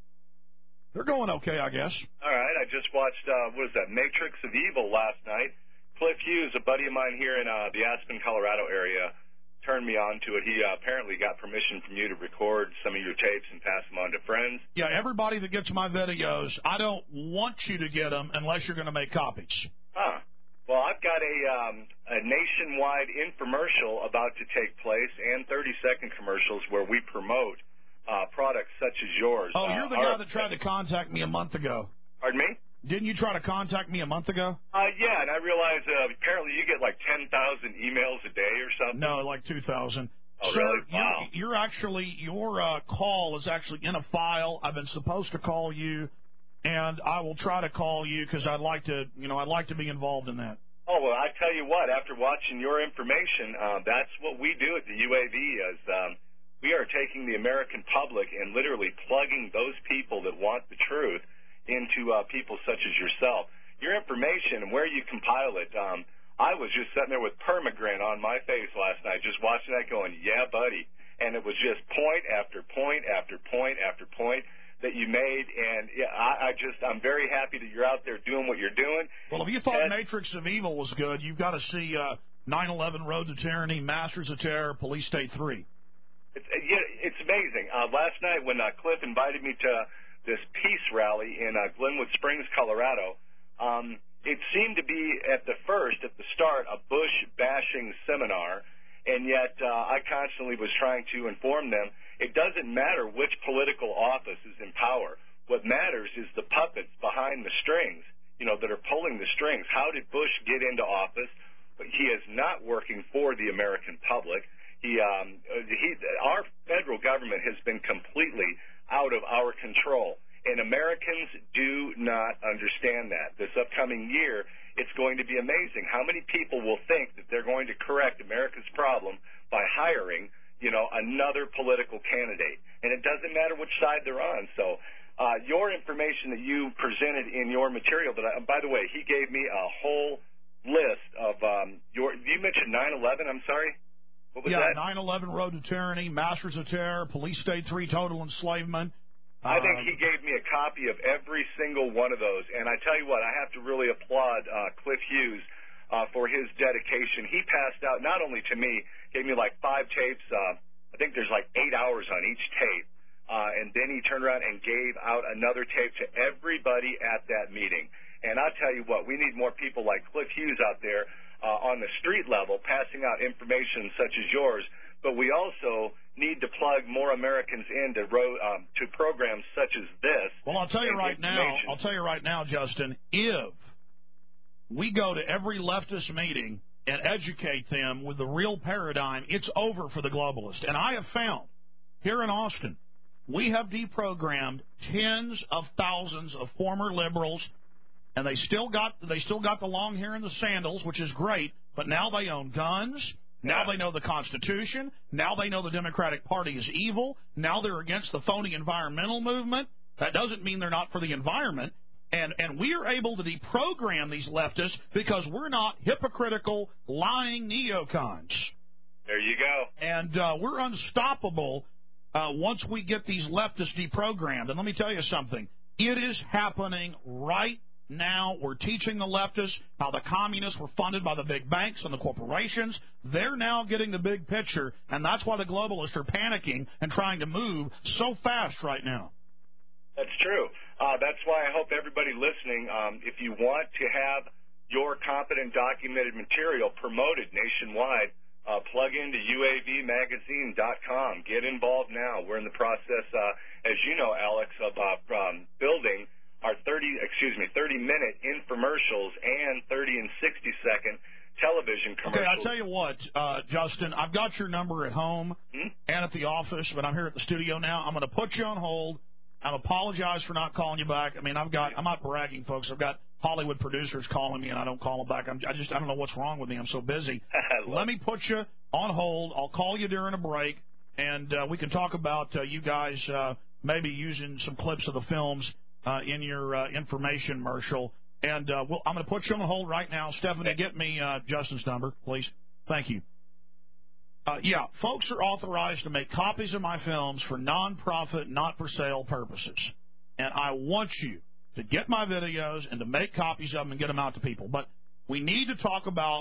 They're going okay, I guess. All right, I just watched, uh, what is that, Matrix of Evil last night. Cliff Hughes, a buddy of mine here in uh, the Aspen, Colorado area, turned me on to it. He uh, apparently got permission from you to record some of your tapes and pass them on to friends. Yeah, everybody that gets my videos, I don't want you to get them unless you're going to make copies. Huh. Well, I've got a, um, a nationwide infomercial about to take place and thirty-second commercials where we promote uh, products such as yours. Oh, you're the uh, guy our, that tried to contact me a month ago. Pardon me? Didn't you try to contact me a month ago? Uh, yeah, and I realize uh, apparently you get like ten thousand emails a day or something. No, like two thousand. Oh, Sir, really? Wow. You're, you're actually, your uh, call is actually in a file. I've been supposed to call you, and I will try to call you because I'd like to, you know, I'd like to be involved in that. Oh, well, I tell you what, after watching your information, uh, that's what we do at the U A V is um, we are taking the American public and literally plugging those people that want the truth into uh, people such as yourself. Your information and where you compile it, um, I was just sitting there with permagrin on my face last night just watching that going, yeah, buddy. And it was just point after point after point after point that you made, and yeah, I, I just, I'm very happy that you're out there doing what you're doing. Well, if you thought and, Matrix of Evil was good, you've got to see uh, nine eleven Road to Tyranny, Masters of Terror, Police State three. It's, yeah, it's amazing. Uh, last night when uh, Cliff invited me to this peace rally in uh, Glenwood Springs, Colorado, um, it seemed to be at the first, at the start, a Bush-bashing seminar, and yet uh, I constantly was trying to inform them it doesn't matter which political office is in power. What matters is the puppets behind the strings, you know, that are pulling the strings. How did Bush get into office? He is not working for the American public. He, um, he, our federal government has been completely out of our control, and Americans do not understand that. This upcoming year, it's going to be amazing how many people will think that they're going to correct America's problem by hiring, you know, another political candidate. And it doesn't matter which side they're on. So uh, your information that you presented in your material, that I, by the way, he gave me a whole list of um, your, you mentioned nine eleven, I'm sorry? What was yeah, that? nine eleven Road to Tyranny, Masters of Terror, Police State three, Total Enslavement. I think he gave me a copy of every single one of those. And I tell you what, I have to really applaud uh, Cliff Hughes uh, for his dedication. He passed out not only to me, gave me like five tapes. Uh, I think there's like eight hours on each tape. Uh, and then he turned around and gave out another tape to everybody at that meeting. And I'll tell you what, we need more people like Cliff Hughes out there uh, on the street level passing out information such as yours. But we also need to plug more Americans into ro- um, to programs such as this. Well, I'll tell you right now, I'll tell you right now, Justin, if we go to every leftist meeting and educate them with the real paradigm, it's over for the globalists. And I have found here in Austin, we have deprogrammed tens of thousands of former liberals, and they still got they still got the long hair and the sandals, which is great, but now they own guns. Now they know the Constitution. Now they know the Democratic Party is evil. Now they're against the phony environmental movement. That doesn't mean they're not for the environment. And and we are able to deprogram these leftists because we're not hypocritical, lying neocons. There you go. And uh, we're unstoppable uh, once we get these leftists deprogrammed. And let me tell you something. It is happening right now we're teaching the leftists how the communists were funded by the big banks and the corporations. They're now getting the big picture, and that's why the globalists are panicking and trying to move so fast right now. That's true. Uh, that's why I hope everybody listening, um, if you want to have your competent documented material promoted nationwide, uh, plug into U A V magazine dot com. Get involved now. We're in the process, uh, as you know, Alex, of uh, um, building our thirty, excuse me, thirty-minute infomercials and thirty and sixty-second television commercials. Okay, I'll tell you what, uh, Justin, I've got your number at home hmm? and at the office, but I'm here at the studio now. I'm going to put you on hold. I apologize for not calling you back. I mean, I've got, I'm not bragging, folks. I've got Hollywood producers calling me, and I don't call them back. I'm, I just, I don't know what's wrong with me. I'm so busy. Let me put you on hold. I'll call you during a break, and uh, we can talk about uh, you guys uh, maybe using some clips of the films Uh, in your uh, information commercial. And uh, we'll, I'm going to put you on hold right now. Stephanie, get me uh, Justin's number, please. Thank you. Uh, yeah, folks are authorized to make copies of my films for non-profit, not-for-sale purposes. And I want you to get my videos and to make copies of them and get them out to people. But we need to talk about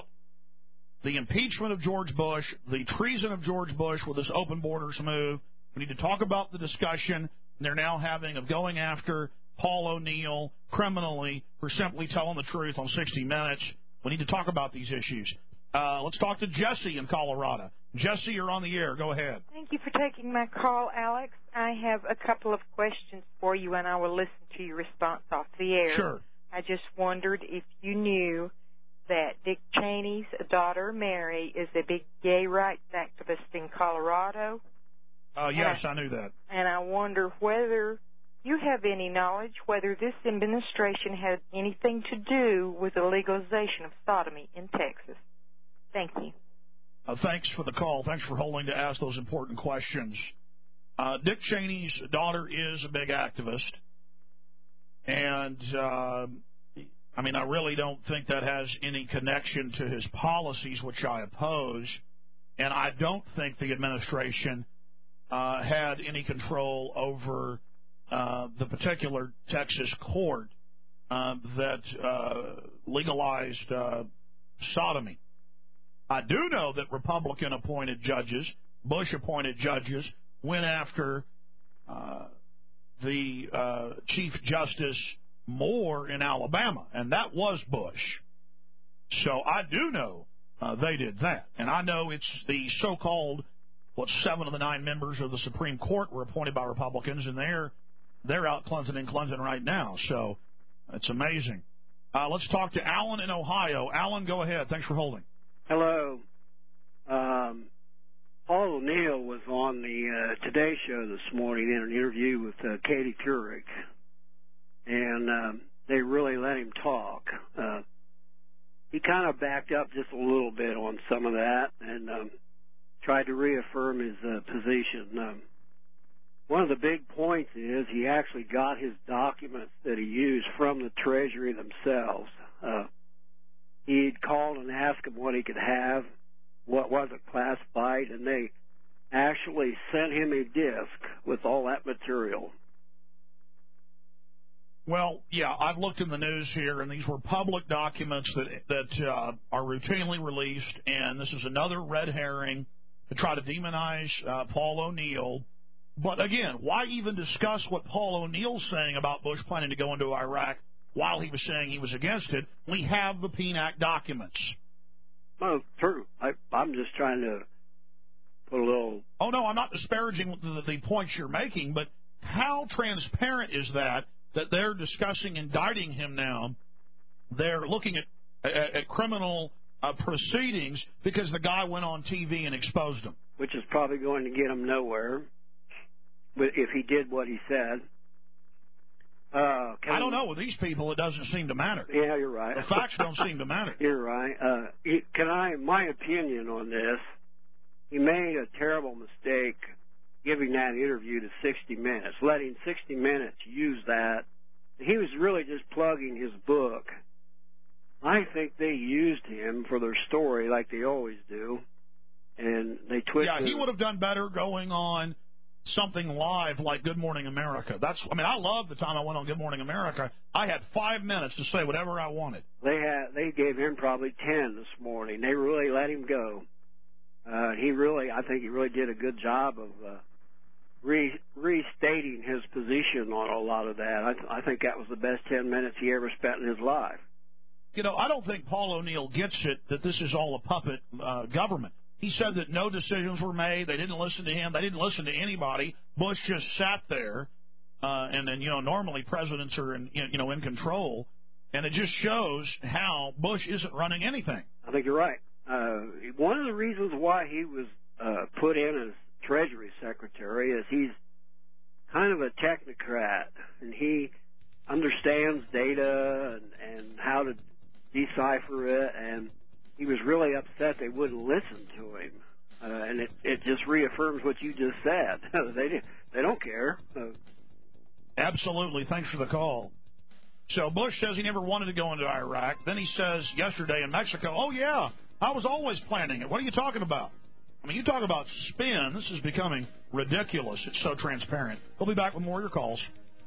the impeachment of George Bush, the treason of George Bush with this open borders move. We need to talk about the discussion they're now having of going after Paul O'Neill criminally for simply telling the truth on sixty minutes. We need to talk about these issues. Uh, let's talk to Jesse in Colorado. Jesse, you're on the air. Go ahead. Thank you for taking my call, Alex. I have a couple of questions for you, and I will listen to your response off the air. Sure. I just wondered if you knew that Dick Cheney's daughter, Mary, is a big gay rights activist in Colorado. Uh, yes, I, I knew that. And I wonder whether you have any knowledge whether this administration had anything to do with the legalization of sodomy in Texas. Thank you. Uh, thanks for the call. Thanks for holding to ask those important questions. Uh, Dick Cheney's daughter is a big activist. And, uh, I mean, I really don't think that has any connection to his policies, which I oppose. And I don't think the administration uh, had any control over uh, the particular Texas court uh, that uh, legalized uh, sodomy. I do know that Republican-appointed judges, Bush-appointed judges, went after uh, the uh, Chief Justice Moore in Alabama, and that was Bush. So I do know uh, they did that. And I know it's the so-called, what, seven of the nine members of the Supreme Court were appointed by Republicans, and they're they're out cleansing and cleansing right now. So it's amazing. Uh, let's talk to Alan in Ohio. Alan, go ahead. Thanks for holding. Hello. Um, Paul O'Neill was on the uh, Today Show this morning in an interview with uh, Katie Couric, and um, they really let him talk. Uh, he kind of backed up just a little bit on some of that and um, tried to reaffirm his uh, position. Um, one of the big points is he actually got his documents that he used from the Treasury themselves. Uh, he'd called and asked them what he could have, what wasn't classified, and they actually sent him a disc with all that material. Well, yeah, I've looked in the news here, and these were public documents that that uh, are routinely released, and this is another red herring to try to demonize uh, Paul O'Neill. But again, why even discuss what Paul O'Neill's saying about Bush planning to go into Iraq while he was saying he was against it? We have the P N A C documents. Oh, true. I, I'm just trying to put a little... Oh, no, I'm not disparaging the, the points you're making, but how transparent is that, that they're discussing indicting him now? They're looking at, at, at criminal uh, proceedings because the guy went on T V and exposed him. Which is probably going to get him nowhere, but if he did what he said. Uh, I don't know. With these people, it doesn't seem to matter. Yeah, you're right. The facts don't seem to matter. You're right. Uh, he, can I, my opinion on this, he made a terrible mistake giving that interview to sixty minutes, letting sixty minutes use that. He was really just plugging his book. I think they used him for their story like they always do, and they twisted. Yeah, he would have done better going on something live like Good Morning America. That's, I mean, I love the time I went on Good Morning America. I had five minutes to say whatever I wanted. They had, they gave him probably ten this morning. They really let him go. Uh, he really, I think he really did a good job of uh, re, restating his position on a lot of that. I, th- I think that was the best ten minutes he ever spent in his life. You know, I don't think Paul O'Neill gets it that this is all a puppet uh, government. He said that no decisions were made. They didn't listen to him. They didn't listen to anybody. Bush just sat there, uh, and then, you know, normally presidents are, in, you know, in control, and it just shows how Bush isn't running anything. I think you're right. Uh, one of the reasons why he was uh, put in as Treasury Secretary is he's kind of a technocrat, and he understands data and, and how to decipher it, and he was really upset they wouldn't listen to him, uh, and it, it just reaffirms what you just said. they they don't care. Uh, Absolutely. Thanks for the call. So Bush says he never wanted to go into Iraq. Then he says yesterday in Mexico, oh, yeah, I was always planning it. What are you talking about? I mean, you talk about spin. This is becoming ridiculous. It's so transparent. We'll be back with more of your calls.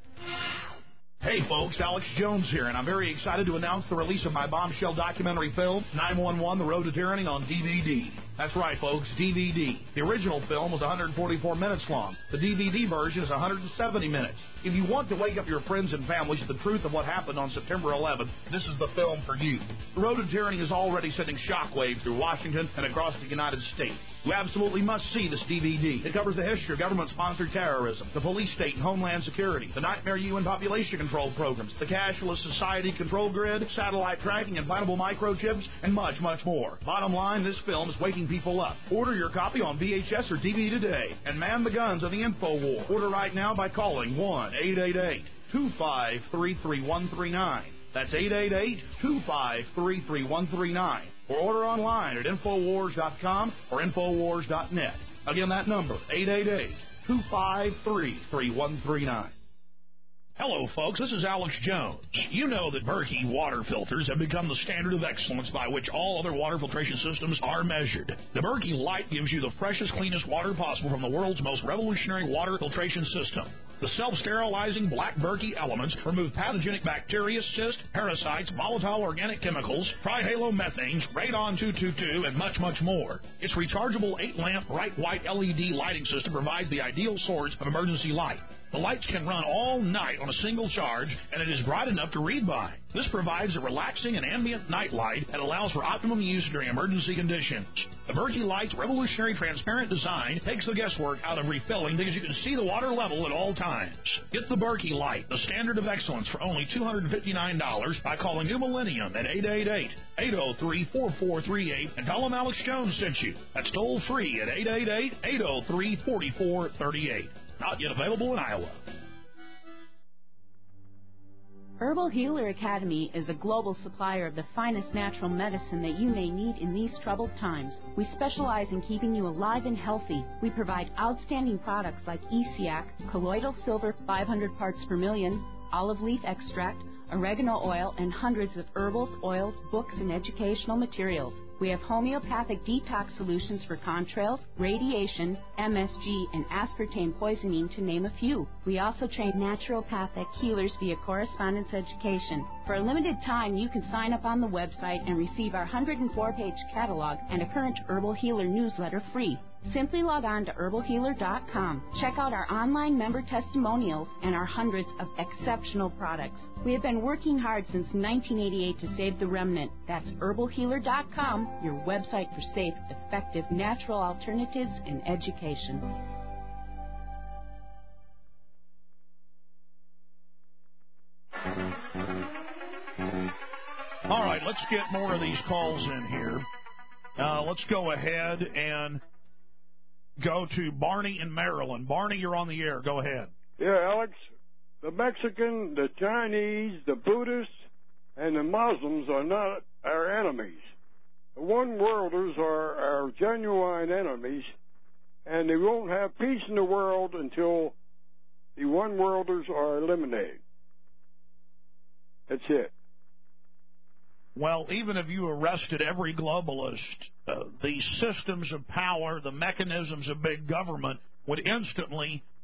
Hey, folks, Alex Jones here, and I'm very excited to announce the release of my bombshell documentary film, nine one one, The Road to Tyranny, on D V D. That's right, folks, D V D. The original film was one hundred forty-four minutes long. The D V D version is one hundred seventy minutes. If you want to wake up your friends and families to the truth of what happened on September eleventh, this is the film for you. The Road to Tyranny is already sending shockwaves through Washington and across the United States. You absolutely must see this D V D. It covers the history of government-sponsored terrorism, the police state and homeland security, the nightmare U N population control programs, the cashless society control grid, satellite tracking, implantable microchips, and much, much more. Bottom line, this film is waking people up. Order your copy on V H S or D V D today and man the guns of the info war. Order right now by calling one eight eight eight, two five three, three one three nine. That's eight eight eight, two five three, three one three nine. Or order online at infowars dot com or infowars dot net. Again, that number, eight eight eight, two five three, three one three nine. Hello, folks. This is Alex Jones. You know that Berkey water filters have become the standard of excellence by which all other water filtration systems are measured. The Berkey Light gives you the freshest, cleanest water possible from the world's most revolutionary water filtration system. The self-sterilizing black Berkey elements remove pathogenic bacteria, cysts, parasites, volatile organic chemicals, trihalomethanes, radon two twenty-two, and much, much more. Its rechargeable eight-lamp bright white L E D lighting system provides the ideal source of emergency light. The lights can run all night on a single charge, and it is bright enough to read by. This provides a relaxing and ambient night light that allows for optimum use during emergency conditions. The Berkey Light's revolutionary transparent design takes the guesswork out of refilling because you can see the water level at all times. Get the Berkey Light, the standard of excellence, for only two hundred fifty-nine dollars by calling New Millennium at eight eight eight, eight oh three, four four three eight and tell them Alex Jones sent you. That's toll free at eight eight eight, eight oh three, four four three eight. Not yet available in Iowa. Herbal Healer Academy is a global supplier of the finest natural medicine that you may need in these troubled times. We specialize in keeping you alive and healthy. We provide outstanding products like E C A C, colloidal silver five hundred parts per million, olive leaf extract, oregano oil, and hundreds of herbals, oils, books, and educational materials. We have homeopathic detox solutions for contrails, radiation, M S G, and aspartame poisoning, to name a few. We also train naturopathic healers via correspondence education. For a limited time, you can sign up on the website and receive our one hundred four page catalog and a current Herbal Healer newsletter free. Simply log on to herbal healer dot com. Check out our online member testimonials and our hundreds of exceptional products. We have been working hard since nineteen eighty-eight to save the remnant. That's herbal healer dot com, your website for safe, effective, natural alternatives in education. All right, let's get more of these calls in here. Uh, let's go ahead and go to Barney in Maryland. Barney, you're on the air. Go ahead. Yeah, Alex, the Mexican, the Chinese, the Buddhists, and the Muslims are not our enemies. The one-worlders are our genuine enemies, and they won't have peace in the world until the one-worlders are eliminated. That's it. Well, even if you arrested every globalist, uh, the systems of power, the mechanisms of big government would instantly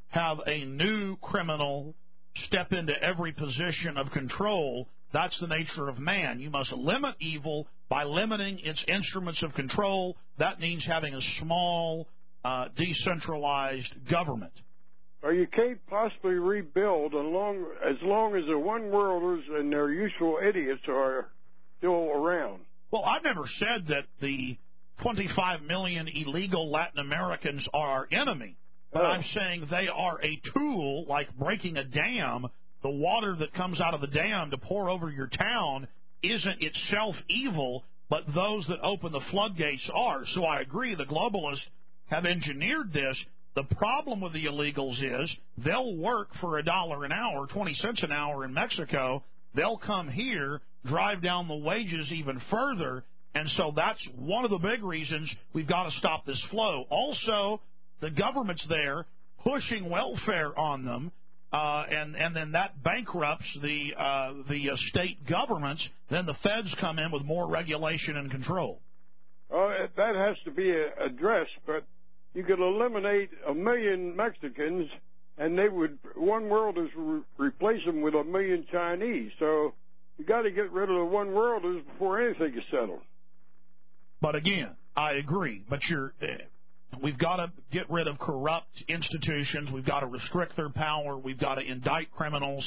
have a new criminal step into every position of control. That's the nature of man. You must limit evil by limiting its instruments of control. That means having a small, uh, decentralized government. Or you can't possibly rebuild along, as long as the one-worlders and their useful idiots are still around. Well, I've never said that the twenty-five million illegal Latin Americans are our enemy, but oh. I'm saying they are a tool, like breaking a dam. The water that comes out of the dam to pour over your town isn't itself evil, but those that open the floodgates are. So I agree, the globalists have engineered this. The problem with the illegals is they'll work for a dollar an hour, twenty cents an hour in Mexico. They'll come here, drive down the wages even further, and so that's one of the big reasons we've got to stop this flow. Also, the government's there pushing welfare on them. Uh, and, and then that bankrupts the uh, the uh, state governments. Then the feds come in with more regulation and control. Oh, that has to be addressed, but you could eliminate a million Mexicans, and they would one worlders re- replace them with a million Chinese. So you got to get rid of the one worlders before anything is settled. But again, I agree. But you're. Uh, We've got to get rid of corrupt institutions. We've got to restrict their power. We've got to indict criminals.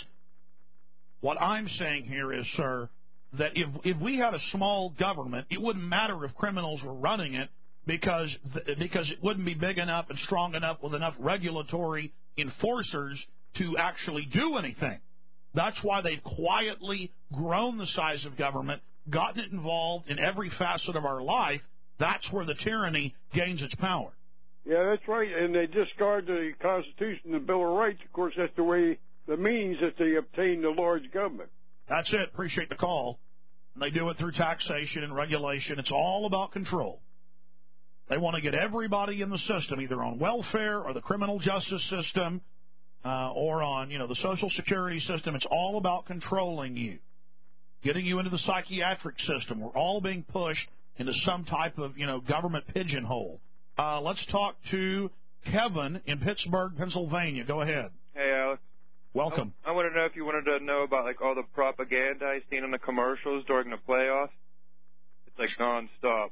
What I'm saying here is, sir, that if if we had a small government, it wouldn't matter if criminals were running it because because it wouldn't be big enough and strong enough with enough regulatory enforcers to actually do anything. That's why they've quietly grown the size of government, gotten it involved in every facet of our life. That's where the tyranny gains its power. Yeah, that's right. And they discard the Constitution, the Bill of Rights. Of course, that's the way, the means that they obtain the large government. That's it. Appreciate the call. And they do it through taxation and regulation. It's all about control. They want to get everybody in the system, either on welfare or the criminal justice system uh, or on, you know, the Social Security system. It's all about controlling you, getting you into the psychiatric system. We're all being pushed into some type of, you know, government pigeonhole. Uh, let's talk to Kevin in Pittsburgh, Pennsylvania. Go ahead. Hey, Alex. Welcome. I, I wanted to know if you wanted to know about, like, all the propaganda I seen in the commercials during the playoffs. It's, like, nonstop.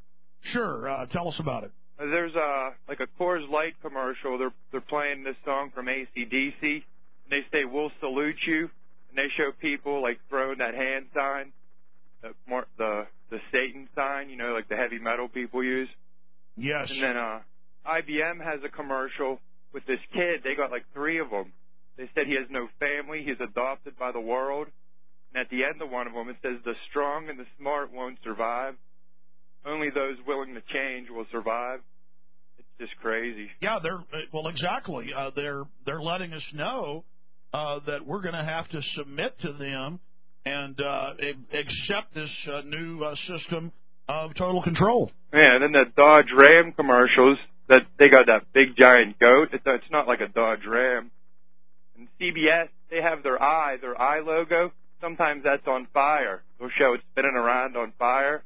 Sure. Uh, tell us about it. Uh, there's, uh, like, a Coors Light commercial. They're they're playing this song from A C D C, and they say, "We'll salute you," and they show people, like, throwing that hand sign, the more, the the Satan sign, you know, like the heavy metal people use. Yes. And then uh, I B M has a commercial with this kid. They got like three of them. They said he has no family. He's adopted by the world. And at the end of one of them, it says, "The strong and the smart won't survive. Only those willing to change will survive." It's just crazy. Yeah, they're well, exactly. Uh, they're they're letting us know uh, that we're going to have to submit to them and uh, accept this uh, new uh, system of total control. Yeah, and then the Dodge Ram commercials, that they got that big giant goat. It's, it's not like a Dodge Ram. And C B S, they have their eye, their eye logo. Sometimes that's on fire. They'll show it spinning around on fire.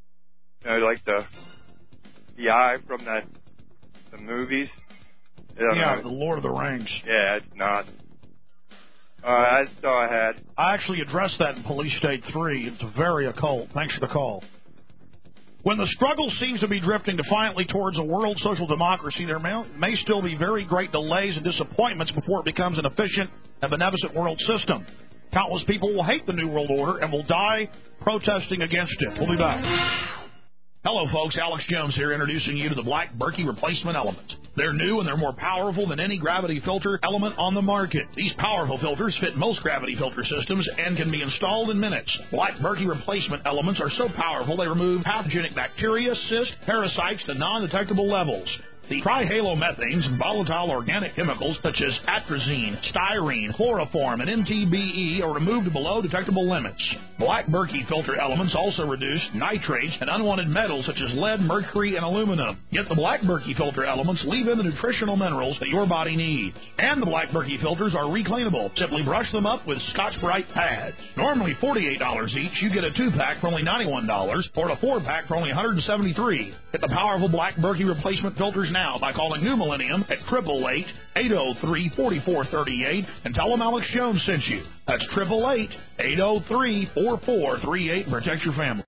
You know, like the the eye from that the movies. Yeah, know. the Lord of the Rings. Yeah, it's not. Uh, that's all I had. I actually addressed that in Police State three. It's very occult. Thanks for the call. When the struggle seems to be drifting defiantly towards a world social democracy, there may, may still be very great delays and disappointments before it becomes an efficient and beneficent world system. Countless people will hate the New World Order and will die protesting against it. We'll be back. Hello, folks. Alex Jones here, introducing you to the Black Berkey Replacement Element. They're new and they're more powerful than any gravity filter element on the market. These powerful filters fit most gravity filter systems and can be installed in minutes. Black Berkey Replacement Elements are so powerful they remove pathogenic bacteria, cysts, parasites to non-detectable levels. The trihalomethanes and volatile organic chemicals such as atrazine, styrene, chloroform, and M T B E are removed below detectable limits. Black Berkey filter elements also reduce nitrates and unwanted metals such as lead, mercury, and aluminum. Yet the Black Berkey filter elements leave in the nutritional minerals that your body needs. And the Black Berkey filters are recleanable. Simply brush them up with Scotch-Brite pads. Normally forty-eight dollars each, you get a two-pack for only ninety-one dollars or a four-pack for only one hundred seventy-three dollars. Get the powerful Black Berkey replacement filters now now by calling New Millennium at eight eight eight, eight oh three, four four three eight and tell them Alex Jones sent you. That's eight eight eight, eight oh three, four four three eight and protect your family.